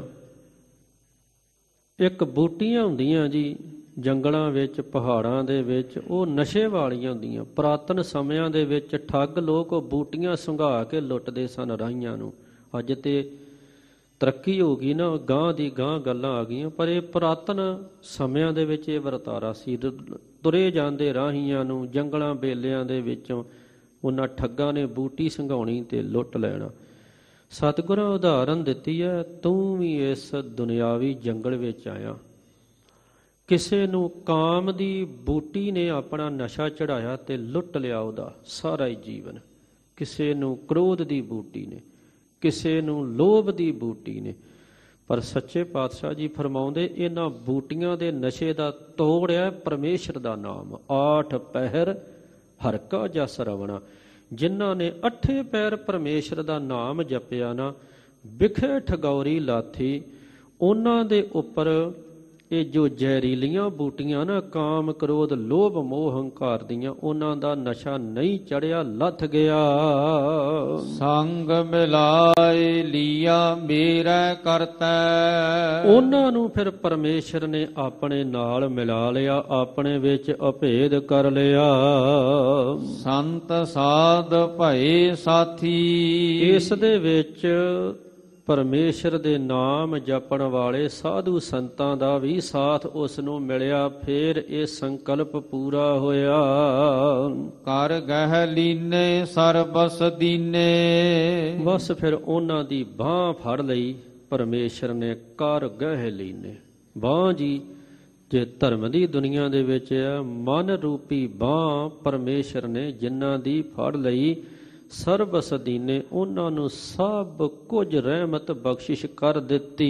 ਇੱਕ ਬੂਟੀਆਂ ਹੁੰਦੀਆਂ ਜੀ ਜੰਗਲਾਂ ਵਿੱਚ, ਪਹਾੜਾਂ ਦੇ ਵਿੱਚ, ਉਹ ਨਸ਼ੇ ਵਾਲੀਆਂ ਹੁੰਦੀਆਂ। ਪੁਰਾਤਨ ਸਮਿਆਂ ਦੇ ਵਿੱਚ ਠੱਗ ਲੋਕ ਉਹ ਬੂਟੀਆਂ ਸੰਘਾ ਕੇ ਲੁੱਟਦੇ ਸਨ ਰਾਹੀਆਂ ਨੂੰ। ਅੱਜ ਤੇ ਤਰੱਕੀ ਹੋ ਗਈ ਨਾ, ਗਾਂਹ ਦੀ ਗਾਂਹ ਗੱਲਾਂ ਆ ਗਈਆਂ, ਪਰ ਇਹ ਪੁਰਾਤਨ ਸਮਿਆਂ ਦੇ ਵਿੱਚ ਇਹ ਵਰਤਾਰਾ ਸੀ। ਤੁਰੇ ਜਾਂਦੇ ਰਾਹੀਆਂ ਨੂੰ ਜੰਗਲਾਂ ਬੇਲਿਆਂ ਦੇ ਵਿੱਚੋਂ ਉਹਨਾਂ ਠੱਗਾਂ ਨੇ ਬੂਟੀ ਸੰਘਾਉਣੀ ਤੇ ਲੁੱਟ ਲੈਣਾ। ਸਤਿਗੁਰਾਂ ਉਦਾਹਰਨ ਦਿੱਤੀ ਹੈ, ਤੂੰ ਵੀ ਇਸ ਦੁਨਿਆਵੀ ਜੰਗਲ ਵਿੱਚ ਆਇਆ। ਕਿਸੇ ਨੂੰ ਕਾਮ ਦੀ ਬੂਟੀ ਨੇ ਆਪਣਾ ਨਸ਼ਾ ਚੜਾਇਆ ਤੇ ਲੁੱਟ ਲਿਆ ਉਹਦਾ ਸਾਰਾ ਹੀ ਜੀਵਨ। ਕਿਸੇ ਨੂੰ ਕ੍ਰੋਧ ਦੀ ਬੂਟੀ ਨੇ, ਕਿਸੇ ਨੂੰ ਲੋਭ ਦੀ ਬੂਟੀ ਨੇ। ਪਰ ਸੱਚੇ ਪਾਤਸ਼ਾਹ ਜੀ ਫਰਮਾਉਂਦੇ, ਇਹਨਾਂ ਬੂਟੀਆਂ ਦੇ ਨਸ਼ੇ ਦਾ ਤੋੜਿਆ ਪਰਮੇਸ਼ਰ ਦਾ ਨਾਮ। ਆਠ ਪਹਿਰ ਹਰਿ ਕਾ ਜਸ ਰਵਣਾ। ਜਿਨ੍ਹਾਂ ਨੇ ਅੱਠੇ ਪੈਰ ਪਰਮੇਸ਼ਰ ਦਾ ਨਾਮ ਜਪਿਆ ਨਾ, ਬਿਖੇ ਠਗੌਰੀ ਲਾਥੀ, ਉਹਨਾਂ ਦੇ ਉੱਪਰ ਇਹ ਜੋ ਜ਼ਹਿਰੀਲੀਆਂ ਬੂਟੀਆਂ ਨਾ, ਕਾਮ ਕ੍ਰੋਧ ਲੋਭ ਮੋਹ ਹੰਕਾਰ ਦੀਆਂ, ਉਹਨਾਂ ਦਾ ਨਸ਼ਾ ਨਹੀਂ ਚੜਿਆ, ਲੱਥ ਗਿਆ। ਸੰਗ ਮਿਲਾਏ ਲੀਆ ਮੇਰਾ ਕਰਤਾ। ਉਹਨਾਂ ਨੂੰ ਫਿਰ ਪਰਮੇਸ਼ਰ ਨੇ ਆਪਣੇ ਨਾਲ ਮਿਲਾ ਲਿਆ, ਆਪਣੇ ਵਿੱਚ ਅਭੇਦ ਕਰ ਲਿਆ। ਸੰਤ ਸਾਧ ਭਏ ਸਾਥੀ। ਇਸ ਦੇ ਵਿੱਚ ਪਰਮੇਸ਼ਰ ਦੇ ਨਾਮ ਜਪਣ ਵਾਲੇ ਸਾਧੂ ਸੰਤਾਂ ਦਾ ਵੀ ਸਾਥ ਉਸ ਨੂੰ ਮਿਲਿਆ। ਫੇਰ ਇਹ ਸੰਕਲਪ ਪੂਰਾ ਹੋਇਆ। ਕਰ ਗਹਿ ਲੀਨੇ ਸਰਬਸ ਦੀਨੇ। ਬਸ ਫਿਰ ਉਹਨਾਂ ਦੀ ਬਾਂਹ ਫੜ ਲਈ ਪਰਮੇਸ਼ਰ ਨੇ। ਕਰ ਗਹਿ ਲੀਨੇ ਬਾਂਹ ਜੀ, ਜੇ ਧਰਮ ਦੀ ਦੁਨੀਆ ਦੇ ਵਿੱਚ ਹੈ, ਮਨ ਰੂਪੀ ਬਾਂਹ ਪਰਮੇਸ਼ਰ ਨੇ ਜਿਨ੍ਹਾਂ ਦੀ ਫੜ ਲਈ, ਸਰਬਸ ਦੀਨੇ, ਉਹਨਾਂ ਨੂੰ ਸਭ ਕੁਝ ਰਹਿਮਤ ਬਖਸ਼ਿਸ਼ ਕਰ ਦਿੱਤੀ।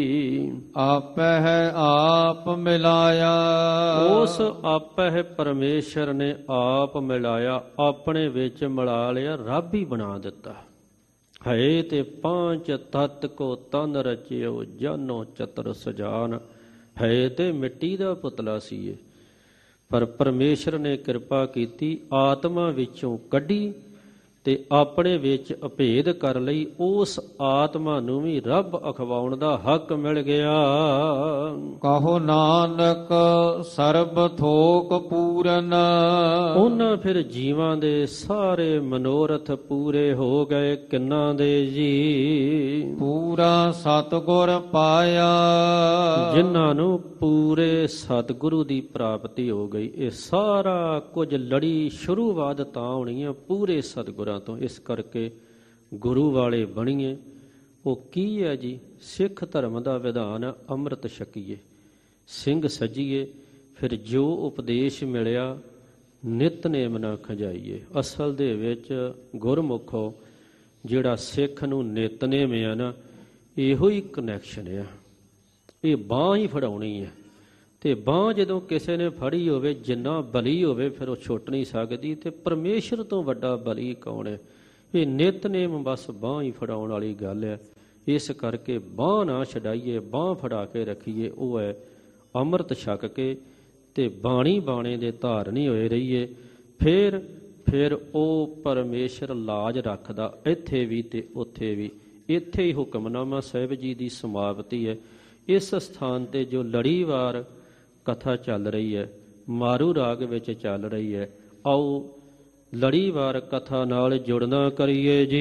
ਆਪਹਿ ਆਪ ਮਿਲਾਇਆ। ਉਸ ਆਪਹਿ ਪਰਮੇਸ਼ਰ ਨੇ ਆਪ ਮਿਲਾਇਆ, ਆਪਣੇ ਵਿੱਚ ਮਿਲਾ ਲਿਆ, ਰੱਬ ਹੀ ਬਣਾ ਦਿੱਤਾ। ਹੈ ਤੇ ਪਾਂਚ ਤਤ ਕੋ ਤਨ ਰਚਿਓ, ਜਾਨੋ ਚਤੁਰ ਸਜਾਨ। ਹੈ ਤੇ ਮਿੱਟੀ ਦਾ ਪੁਤਲਾ ਸੀ ਇਹ, ਪਰ ਪਰਮੇਸ਼ਰ ਨੇ ਕਿਰਪਾ ਕੀਤੀ, ਆਤਮਾ ਵਿੱਚੋਂ ਕੱਢੀ ਤੇ ਆਪਣੇ ਵਿੱਚ ਅਭੇਦ ਕਰ ਲਈ। ਉਸ ਆਤਮਾ ਨੂੰ ਵੀ ਰੱਬ ਅਖਵਾਉਣ ਦਾ ਹੱਕ ਮਿਲ ਗਿਆ। ਕਹੋ ਨਾਨਕ ਸਰਬ ਥੋਕ ਪੂਰਨ। ਉਹਨਾਂ ਫਿਰ ਜੀਵਾਂ ਦੇ ਸਾਰੇ ਮਨੋਰਥ ਪੂਰੇ ਹੋ ਗਏ। ਕਿੰਨਾਂ ਦੇ ਜੀ? ਪੂਰਾ ਸਤਿਗੁਰ ਪਾਇਆ। ਜਿਨ੍ਹਾਂ ਨੂੰ ਪੂਰੇ ਸਤਿਗੁਰੂ ਦੀ ਪ੍ਰਾਪਤੀ ਹੋ ਗਈ। ਇਹ ਸਾਰਾ ਕੁਝ ਲੜੀ ਸ਼ੁਰੂਆਤ ਤਾਂ ਹੋਣੀ ਆ ਪੂਰੇ ਸਤਿਗੁਰਾਂ ਤੋਂ। ਇਸ ਕਰਕੇ ਗੁਰੂ ਵਾਲੇ ਬਣੀਏ। ਉਹ ਕੀ ਹੈ ਜੀ? ਸਿੱਖ ਧਰਮ ਦਾ ਵਿਧਾਨ ਹੈ, ਅੰਮ੍ਰਿਤ ਛਕੀਏ, ਸਿੰਘ ਸਜੀਏ, ਫਿਰ ਜੋ ਉਪਦੇਸ਼ ਮਿਲਿਆ ਨਿਤਨੇਮ ਨਾ ਖਜਾਈਏ। ਅਸਲ ਦੇ ਵਿੱਚ ਗੁਰਮੁਖੋ ਜਿਹੜਾ ਸਿੱਖ ਨੂੰ ਨਿਤਨੇਮ ਆ ਨਾ, ਇਹੋ ਹੀ ਕਨੈਕਸ਼ਨ ਆ। ਇਹ ਬਾਂਹ ਹੀ ਫੜਾਉਣੀ ਹੈ, ਅਤੇ ਬਾਂਹ ਜਦੋਂ ਕਿਸੇ ਨੇ ਫੜੀ ਹੋਵੇ, ਜਿੰਨਾ ਬਲੀ ਹੋਵੇ ਫਿਰ ਉਹ ਛੁੱਟ ਨਹੀਂ ਸਕਦੀ। ਅਤੇ ਪਰਮੇਸ਼ਰ ਤੋਂ ਵੱਡਾ ਬਲੀ ਕੌਣ ਹੈ? ਇਹ ਨਿਤਨੇਮ ਬਸ ਬਾਂਹ ਹੀ ਫੜਾਉਣ ਵਾਲੀ ਗੱਲ ਹੈ। ਇਸ ਕਰਕੇ ਬਾਂਹ ਨਾ ਛਡਾਈਏ, ਬਾਂਹ ਫੜਾ ਕੇ ਰੱਖੀਏ। ਉਹ ਹੈ ਅੰਮ੍ਰਿਤ ਛਕ ਕੇ ਅਤੇ ਬਾਣੀ ਬਾਣੇ ਦੇ ਧਾਰਨੀ ਹੋਏ ਰਹੀਏ। ਫਿਰ ਫਿਰ ਉਹ ਪਰਮੇਸ਼ਰ ਲਾਜ ਰੱਖਦਾ ਇੱਥੇ ਵੀ ਅਤੇ ਉੱਥੇ ਵੀ। ਇੱਥੇ ਹੀ ਹੁਕਮਨਾਮਾ ਸਾਹਿਬ ਜੀ ਦੀ ਸਮਾਪਤੀ ਹੈ। ਇਸ ਸਥਾਨ 'ਤੇ ਜੋ ਲੜੀਵਾਰ ਕਥਾ ਚੱਲ ਰਹੀ ਹੈ, ਮਾਰੂ ਰਾਗ ਵਿੱਚ ਚੱਲ ਰਹੀ ਹੈ, ਆਓ ਲੜੀਵਾਰ ਕਥਾ ਨਾਲ ਜੁੜਨਾ ਕਰੀਏ ਜੀ।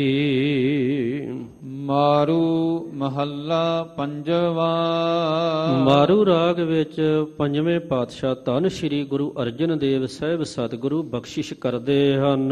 ਮਾਰੂ ਮਹੱਲਾ ਪੰਜਵਾ। ਮਾਰੂ ਰਾਗ ਵਿੱਚ ਪੰਜਵੇਂ ਪਾਤਸ਼ਾਹ ਧੰਨ ਸ਼੍ਰੀ ਗੁਰੂ ਅਰਜਨ ਦੇਵ ਸਾਹਿਬ ਸਤਿਗੁਰੂ ਬਖਸ਼ਿਸ਼ ਕਰਦੇ ਹਨ।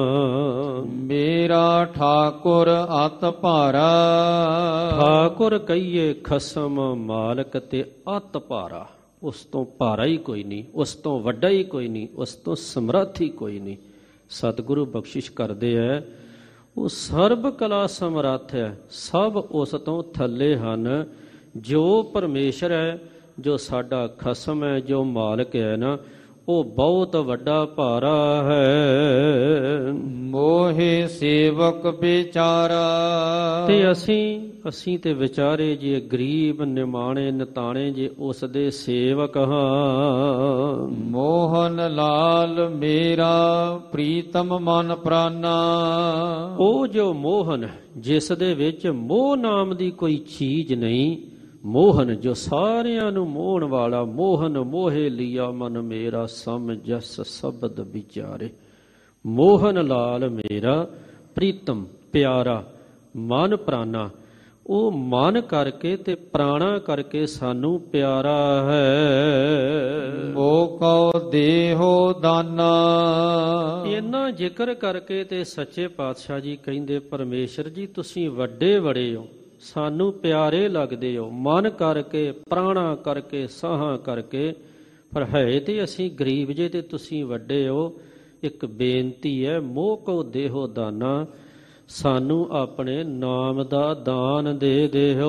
ਮੇਰਾ ਠਾਕੁਰ ਅਤ ਭਾਰਾ। ਠਾਕੁਰ ਕਹੀਏ ਖਸਮ ਮਾਲਕ ਤੇ ਅਤ ਭਾਰਾ। ਉਸ ਤੋਂ ਭਾਰਾ ਹੀ ਕੋਈ ਨਹੀਂ, ਉਸ ਤੋਂ ਵੱਡਾ ਹੀ ਕੋਈ ਨਹੀਂ, ਉਸ ਤੋਂ ਸਮਰੱਥ ਹੀ ਕੋਈ ਨਹੀਂ। ਸਤਿਗੁਰੂ ਬਖਸ਼ਿਸ਼ ਕਰਦੇ ਹੈ, ਉਹ ਸਰਬ ਕਲਾ ਸਮਰੱਥ ਹੈ, ਸਭ ਉਸ ਤੋਂ ਥੱਲੇ ਹਨ। ਜੋ ਪਰਮੇਸ਼ਰ ਹੈ, ਜੋ ਸਾਡਾ ਖਸਮ ਹੈ, ਜੋ ਮਾਲਕ ਹੈ ਨਾ, ਉਹ ਬਹੁਤ ਵੱਡਾ ਭਾਰਾ ਹੈ। ਮੋਹੇ ਸੇਵਕ ਵਿਚਾਰਾ। ਤੇ ਅਸੀਂ ਅਸੀਂ ਤੇ ਵਿਚਾਰੇ ਜੇ ਗਰੀਬ ਨਿਮਾਣੇ ਨਿਤਾਣੇ ਜੇ ਉਸ ਦੇ ਸੇਵਕ ਹਾਂ। ਮੋਹਨ ਲਾਲ ਮੇਰਾ ਪ੍ਰੀਤਮ ਮਨ ਪ੍ਰਾਨਾ। ਉਹ ਜੋ ਮੋਹਨ, ਜਿਸ ਦੇ ਵਿੱਚ ਮੋਹ ਨਾਮ ਦੀ ਕੋਈ ਚੀਜ਼ ਨਹੀਂ, ਮੋਹਨ ਜੋ ਸਾਰਿਆਂ ਨੂੰ ਮੋਹਣ ਵਾਲਾ, ਮੋਹਨ ਮੋਹੇ ਲਿਆ ਮਨ ਮੇਰਾ ਸਮ ਜਸ ਸ਼ਬਦ ਵਿਚਾਰੇ। ਮੋਹਨ ਲਾਲ ਮੇਰਾ ਪ੍ਰੀਤਮ ਪਿਆਰਾ ਮਨ ਪ੍ਰਾਨਾ। ਉਹ ਮਨ ਕਰਕੇ ਤੇ ਪ੍ਰਾਣਾ ਕਰਕੇ ਸਾਨੂੰ ਪਿਆਰਾ ਹੈ। ਉਹ ਕਉ ਦੇਹੋ ਦਾਨਾ। ਇੰਨਾ ਜ਼ਿਕਰ ਕਰਕੇ ਤੇ ਸੱਚੇ ਪਾਤਸ਼ਾਹ ਜੀ ਕਹਿੰਦੇ, ਪਰਮੇਸ਼ਰ ਜੀ ਤੁਸੀਂ ਵੱਡੇ ਬੜੇ ਹੋ, ਸਾਨੂੰ ਪਿਆਰੇ ਲੱਗਦੇ ਹੋ, ਮਨ ਕਰਕੇ ਪ੍ਰਾਣਾ ਕਰਕੇ ਸਾਹਾਂ ਕਰਕੇ, ਪਰ ਹੈ ਤੇ ਅਸੀਂ ਗਰੀਬ ਜੇ ਤੇ ਤੁਸੀਂ ਵੱਡੇ ਹੋ। ਇੱਕ ਬੇਨਤੀ ਹੈ, ਮੋਹ ਕਉ ਦੇਹੋ ਦਾਨਾ, ਸਾਨੂੰ ਆਪਣੇ ਨਾਮ ਦਾ ਦਾਨ ਦੇ ਦਿਓ।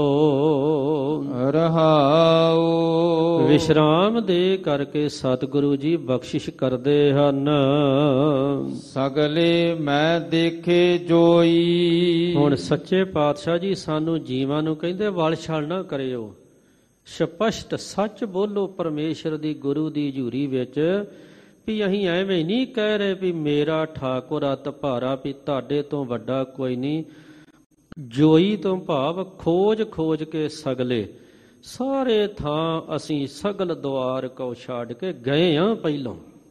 ਰਹਾਉ। ਵਿਸ਼ਰਾਮ ਦੇ ਕਰਕੇ ਸਤਿਗੁਰੂ ਜੀ ਬਖਸ਼ਿਸ਼ ਕਰਦੇ ਹਨ। ਸਗਲੇ ਮੈਂ ਦੇਖੇ ਜੋਈ। ਹੁਣ ਸੱਚੇ ਪਾਤਸ਼ਾਹ ਜੀ ਸਾਨੂੰ ਜੀਵਾਂ ਨੂੰ ਕਹਿੰਦੇ ਵਲ ਛਲ ਨਾ ਕਰਿਓ, ਸਪਸ਼ਟ ਸੱਚ ਬੋਲੋ ਪਰਮੇਸ਼ਰ ਦੀ ਗੁਰੂ ਦੀ ਹਜ਼ੂਰੀ ਵਿੱਚ, ਵੀ ਅਸੀਂ ਐਵੇਂ ਨਹੀਂ ਕਹਿ ਰਹੇ ਵੀ ਮੇਰਾ ਠਾਕੁਰ ਅਤ ਭਾਰਾ, ਵੀ ਤੁਹਾਡੇ ਤੋਂ ਵੱਡਾ ਕੋਈ ਨਹੀਂ। ਜੋਈ ਤੋਂ ਭਾਵ ਖੋਜ ਖੋਜ ਕੇ ਸਗਲੇ, ਸਾਰੇ ਥਾਂ ਅਸੀਂ ਸਗਲ ਦੁਆਰ ਕੋ ਛੱਡ ਕੇ ਗਏ ਹਾਂ। ਪਹਿਲੋਂ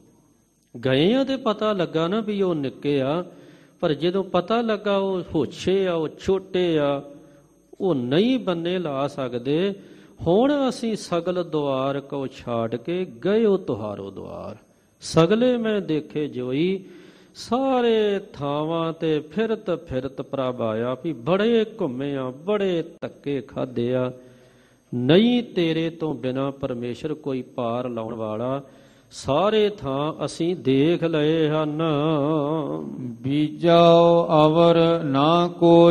ਗਏ ਹਾਂ ਤੇ ਪਤਾ ਲੱਗਾ ਨਾ ਵੀ ਉਹ ਨਿੱਕੇ ਆ, ਪਰ ਜਦੋਂ ਪਤਾ ਲੱਗਾ ਉਹ ਹੋਛੇ ਆ, ਉਹ ਛੋਟੇ ਆ, ਉਹ ਨਹੀਂ ਬੰਨੇ ਲਾ ਸਕਦੇ। ਹੁਣ ਅਸੀਂ ਸਗਲ ਦੁਆਰ ਕੋ ਛੱਡ ਕੇ ਗਏ ਉਹ ਤੁਹਾਰੋ ਦੁਆਰ। ਸਗਲੇ ਮੈਂ ਦੇਖੇ ਜੋਈ, ਸਾਰੇ ਥਾਵਾਂ ਤੇ ਫਿਰਤ ਫਿਰਤ ਪ੍ਰਭ ਆਇਆ, ਵੀ ਬੜੇ ਘੁੰਮੇ ਆ, ਬੜੇ ਧੱਕੇ ਖਾਧੇ ਆ, ਨਹੀਂ ਤੇਰੇ ਤੋਂ ਬਿਨਾਂ ਪਰਮੇਸ਼ਰ ਕੋਈ ਪਾਰ ਲਾਉਣ ਵਾਲਾ। ਸਾਰੇ ਥਾਂ ਅਸੀਂ ਦੇਖ ਲਏ ਹਨ। ਬੀਜੋ ਅਵਰ ਨਾ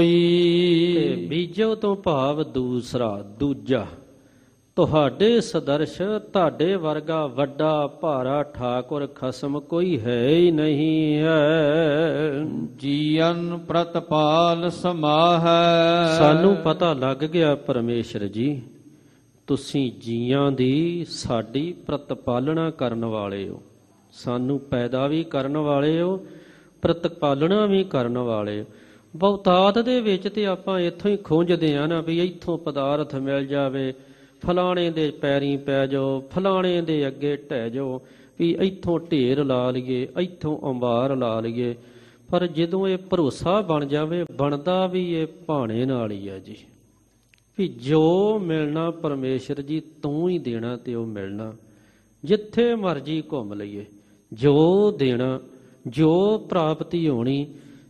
ਕੋਈ। ਬੀਜੋ ਤੋਂ ਭਾਵ ਦੂਸਰਾ, ਦੂਜਾ। ਤੁਹਾਡੇ ਸਦਰਸ਼, ਤੁਹਾਡੇ ਵਰਗਾ ਵੱਡਾ ਭਾਰਾ ਠਾਕੁਰ ਖਸਮ ਕੋਈ ਹੈ ਹੀ ਨਹੀਂ ਹੈ। ਜੀਵਨ ਪ੍ਰਤਪਾਲ ਸਮਾਹੈ। ਸਾਨੂੰ ਪਤਾ ਲੱਗ ਗਿਆ ਪਰਮੇਸ਼ਰ ਜੀ, ਤੁਸੀਂ ਜੀਆਂ ਦੀ ਸਾਡੀ ਪ੍ਰਤਪਾਲਣਾ ਕਰਨ ਵਾਲੇ ਹੋ। ਸਾਨੂੰ ਪੈਦਾ ਵੀ ਕਰਨ ਵਾਲੇ ਹੋ, ਪ੍ਰਤਪਾਲਣਾ ਵੀ ਕਰਨ ਵਾਲੇ ਹੋ। ਬਹੁਤਾਤ ਦੇ ਵਿੱਚ ਤੇ ਆਪਾਂ ਇੱਥੋਂ ਹੀ ਖੁੰਝਦੇ ਹਾਂ ਨਾ, ਵੀ ਇੱਥੋਂ ਪਦਾਰਥ ਮਿਲ ਜਾਵੇ, ਫਲਾਣੇ ਦੇ ਪੈਰੀਂ ਪੈ ਜਾਓ, ਫਲਾਣੇ ਦੇ ਅੱਗੇ ਢਹਿ ਜਾਓ, ਵੀ ਇੱਥੋਂ ਢੇਰ ਲਾ ਲਈਏ, ਇੱਥੋਂ ਅੰਬਾਰ ਲਾ ਲਈਏ। ਪਰ ਜਦੋਂ ਇਹ ਭਰੋਸਾ ਬਣ ਜਾਵੇ, ਬਣਦਾ ਵੀ ਇਹ ਭਾਣੇ ਨਾਲ ਹੀ ਹੈ ਜੀ, ਵੀ ਜੋ ਮਿਲਣਾ ਪਰਮੇਸ਼ਰ ਜੀ ਤੂੰ ਹੀ ਦੇਣਾ ਤੇ ਉਹ ਮਿਲਣਾ। ਜਿੱਥੇ ਮਰਜ਼ੀ ਘੁੰਮ ਲਈਏ, ਜੋ ਦੇਣਾ, ਜੋ ਪ੍ਰਾਪਤੀ ਹੋਣੀ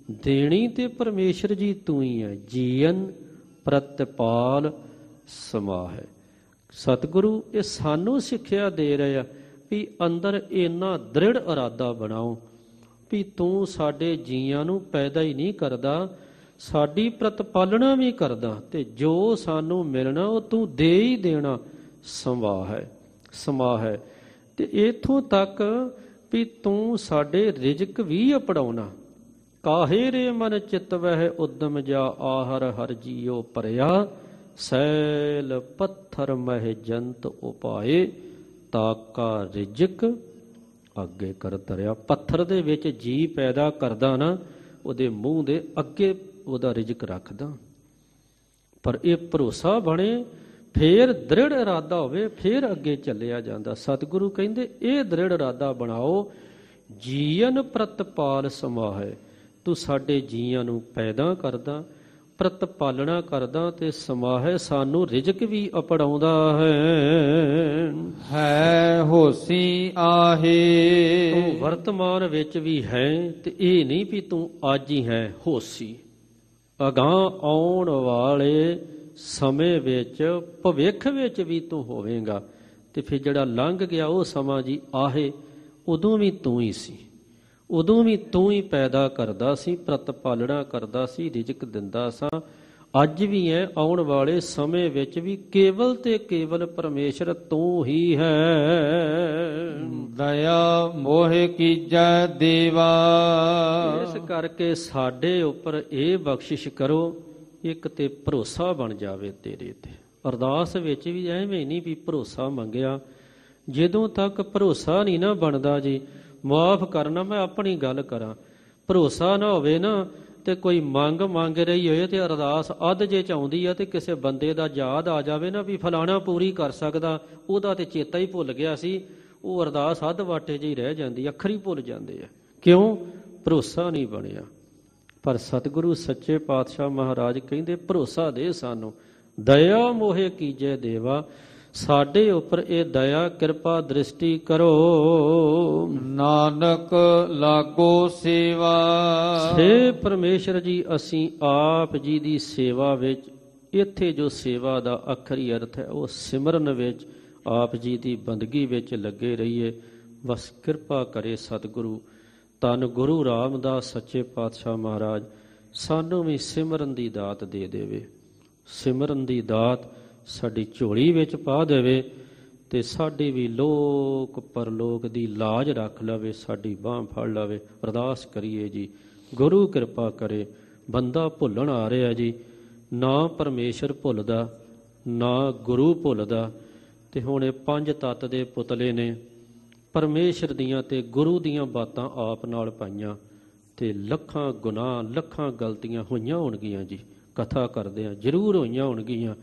ਦੇਣੀ ਤੇ ਪਰਮੇਸ਼ਰ ਜੀ ਤੂੰ ਹੀ ਹੈ। ਜੀਵਨ ਪ੍ਰਤਪਾਲ ਸਮਾਹੈ। ਸਤਿਗੁਰੂ ਇਹ ਸਾਨੂੰ ਸਿੱਖਿਆ ਦੇ ਰਹੇ ਆ ਵੀ ਅੰਦਰ ਇੰਨਾ ਦ੍ਰਿੜ ਇਰਾਦਾ ਬਣਾਓ ਵੀ ਤੂੰ ਸਾਡੇ ਜੀਆਂ ਨੂੰ ਪੈਦਾ ਹੀ ਨਹੀਂ ਕਰਦਾ, ਸਾਡੀ ਪ੍ਰਤਪਾਲਣਾ ਵੀ ਕਰਦਾ, ਤੇ ਜੋ ਸਾਨੂੰ ਮਿਲਣਾ ਉਹ ਤੂੰ ਦੇ ਹੀ ਦੇਣਾ। ਸਮਾਹ ਹੈ ਸਮਾਹ ਹੈ ਤੇ ਇੱਥੋਂ ਤੱਕ ਵੀ ਤੂੰ ਸਾਡੇ ਰਿਜ਼ਕ ਵੀ ਅਪੜਾਉਣਾ। ਕਾਹੇ ਰੇ ਮਨ ਚਿਤ ਵਹਿ ਉਦਮ ਜਾ ਆਹਰ ਹਰ ਜੀਓ ਭਰਿਆ, ਸੈਲ ਪੱਥਰ ਮਹਿ ਜੰਤ ਉਪਾਏ, ਤਾਕਾ ਰਿਜ਼ਕ ਅੱਗੇ ਕਰ ਧਰਿਆ। ਪੱਥਰ ਦੇ ਵਿੱਚ ਜੀ ਪੈਦਾ ਕਰਦਾ ਨਾ, ਉਹਦੇ ਮੂੰਹ ਦੇ ਅੱਗੇ ਉਹਦਾ ਰਿਜ਼ਕ ਰੱਖਦਾ। ਪਰ ਇਹ ਭਰੋਸਾ ਬਣੇ, ਫੇਰ ਦ੍ਰਿੜ ਇਰਾਦਾ ਹੋਵੇ, ਫੇਰ ਅੱਗੇ ਚੱਲਿਆ ਜਾਂਦਾ। ਸਤਿਗੁਰੂ ਕਹਿੰਦੇ ਇਹ ਦ੍ਰਿੜ ਇਰਾਦਾ ਬਣਾਓ। ਜੀਵਨ ਪ੍ਰਤਪਾਲ ਸਮਾਹੈ, ਤੂੰ ਸਾਡੇ ਜੀਆਂ ਨੂੰ ਪੈਦਾ ਕਰਦਾ, ਪ੍ਰਤਪਾਲਣਾ ਕਰਦਾ, ਤੇ ਸਮਾਹੈ ਸਾਨੂੰ ਰਿਜ਼ਕ ਵੀ ਅਪੜਾਉਂਦਾ ਹੈ। ਹੈ ਹੋਸੀ ਆਹੇ, ਤੂੰ ਵਰਤਮਾਨ ਵਿੱਚ ਵੀ ਹੈ, ਤੇ ਇਹ ਨਹੀਂ ਵੀ ਤੂੰ ਅੱਜ ਹੀ ਹੈ ਹੋਸੀ। ਅਗਾਂਹ ਆਉਣ ਵਾਲੇ ਸਮੇਂ ਵਿੱਚ ਭਵਿੱਖ ਵਿੱਚ ਵੀ ਤੂੰ ਹੋਵੇਂਗਾ। ਤੇ ਫਿਰ ਜਿਹੜਾ ਲੰਘ ਗਿਆ ਉਹ ਸਮਾਂ ਜੀ ਆਹੇ, ਉਦੋਂ ਵੀ ਤੂੰ ਹੀ ਸੀ, ਉਦੋਂ ਵੀ ਤੂੰ ਹੀ ਪੈਦਾ ਕਰਦਾ ਸੀ, ਪ੍ਰਤਪਾਲਣਾ ਕਰਦਾ ਸੀ, ਰਿਜ਼ਕ ਦਿੰਦਾ ਸਾਂ। ਅੱਜ ਵੀ ਹੈ, ਆਉਣ ਵਾਲੇ ਸਮੇਂ ਵਿੱਚ ਵੀ ਕੇਵਲ ਤੇ ਕੇਵਲ ਪਰਮੇਸ਼ਰ ਤੂੰ ਹੀ ਹੈ। ਦਇਆ ਮੋਹਿ ਕੀਜੈ ਦੇਵਾ, ਇਸ ਕਰਕੇ ਸਾਡੇ ਉੱਪਰ ਇਹ ਬਖਸ਼ਿਸ਼ ਕਰੋ, ਇੱਕ ਤੇ ਭਰੋਸਾ ਬਣ ਜਾਵੇ ਤੇਰੇ ਤੇ। ਅਰਦਾਸ ਵਿੱਚ ਵੀ ਐਵੇਂ ਨਹੀਂ ਵੀ ਭਰੋਸਾ ਮੰਗਿਆ, ਜਦੋਂ ਤੱਕ ਭਰੋਸਾ ਨਹੀਂ ਨਾ ਬਣਦਾ ਜੀ, ਮਾਫ ਕਰਨਾ ਮੈਂ ਆਪਣੀ ਗੱਲ ਕਰਾਂ, ਭਰੋਸਾ ਨਾ ਹੋਵੇ ਨਾ ਤੇ ਕੋਈ ਮੰਗ ਮੰਗ ਰਹੀ ਹੋਏ ਤੇ ਅਰਦਾਸ ਅੱਧ ਜੇ ਚ ਆਉਂਦੀ ਆ ਤੇ ਕਿਸੇ ਬੰਦੇ ਦਾ ਯਾਦ ਆ ਜਾਵੇ ਨਾ ਵੀ ਫਲਾਣਾ ਪੂਰੀ ਕਰ ਸਕਦਾ, ਉਹਦਾ ਤੇ ਚੇਤਾ ਹੀ ਭੁੱਲ ਗਿਆ ਸੀ, ਉਹ ਅਰਦਾਸ ਅੱਧ ਵਾਟੇ ਜਿਹੀ ਰਹਿ ਜਾਂਦੀ, ਅੱਖਰ ਹੀ ਭੁੱਲ ਜਾਂਦੇ ਆ। ਕਿਉਂ? ਭਰੋਸਾ ਨਹੀਂ ਬਣਿਆ। ਪਰ ਸਤਿਗੁਰੂ ਸੱਚੇ ਪਾਤਸ਼ਾਹ ਮਹਾਰਾਜ ਕਹਿੰਦੇ ਭਰੋਸਾ ਦੇ ਸਾਨੂੰ। ਦਇਆ ਮੋਹਿ ਕੀਜੈ ਦੇਵਾ, ਸਾਡੇ ਉੱਪਰ ਇਹ ਦਇਆ ਕਿਰਪਾ ਦ੍ਰਿਸ਼ਟੀ ਕਰੋ। ਨਾਨਕ ਲਾਗੋ ਸੇਵਾ, ਹੇ ਪਰਮੇਸ਼ਰ ਜੀ ਅਸੀਂ ਆਪ ਜੀ ਦੀ ਸੇਵਾ ਵਿੱਚ, ਇੱਥੇ ਜੋ ਸੇਵਾ ਦਾ ਆਖਰੀ ਅਰਥ ਹੈ ਉਹ ਸਿਮਰਨ ਵਿੱਚ, ਆਪ ਜੀ ਦੀ ਬੰਦਗੀ ਵਿੱਚ ਲੱਗੇ ਰਹੀਏ। ਬਸ ਕਿਰਪਾ ਕਰੇ ਸਤਿਗੁਰੂ। ਧੰਨ ਗੁਰੂ ਰਾਮਦਾਸ ਸੱਚੇ ਪਾਤਸ਼ਾਹ ਮਹਾਰਾਜ ਸਾਨੂੰ ਵੀ ਸਿਮਰਨ ਦੀ ਦਾਤ ਦੇ ਦੇਵੇ, ਸਿਮਰਨ ਦੀ ਦਾਤ ਸਾਡੀ ਝੋਲੀ ਵਿੱਚ ਪਾ ਦੇਵੇ, ਤੇ ਸਾਡੀ ਵੀ ਲੋਕ ਪਰਲੋਕ ਦੀ ਲਾਜ ਰੱਖ ਲਵੇ, ਸਾਡੀ ਬਾਂਹ ਫੜ ਲਵੇ। ਅਰਦਾਸ ਕਰੀਏ ਜੀ, ਗੁਰੂ ਕਿਰਪਾ ਕਰੇ। ਬੰਦਾ ਭੁੱਲਣ ਆ ਰਿਹਾ ਜੀ, ਨਾ ਪਰਮੇਸ਼ਰ ਭੁੱਲਦਾ, ਨਾ ਗੁਰੂ ਭੁੱਲਦਾ, ਤੇ ਹੁਣ ਇਹ ਪੰਜ ਤੱਤ ਦੇ ਪੁਤਲੇ ਨੇ ਪਰਮੇਸ਼ਰ ਦੀਆਂ ਤੇ ਗੁਰੂ ਦੀਆਂ ਬਾਤਾਂ ਆਪ ਨਾਲ ਪਾਈਆਂ, ਤੇ ਲੱਖਾਂ ਗੁਨਾਹ ਲੱਖਾਂ ਗਲਤੀਆਂ ਹੋਈਆਂ ਹੋਣਗੀਆਂ ਜੀ, ਕਥਾ ਕਰਦੇ ਆ ਜ਼ਰੂਰ ਹੋਈਆਂ ਹੋਣਗੀਆਂ।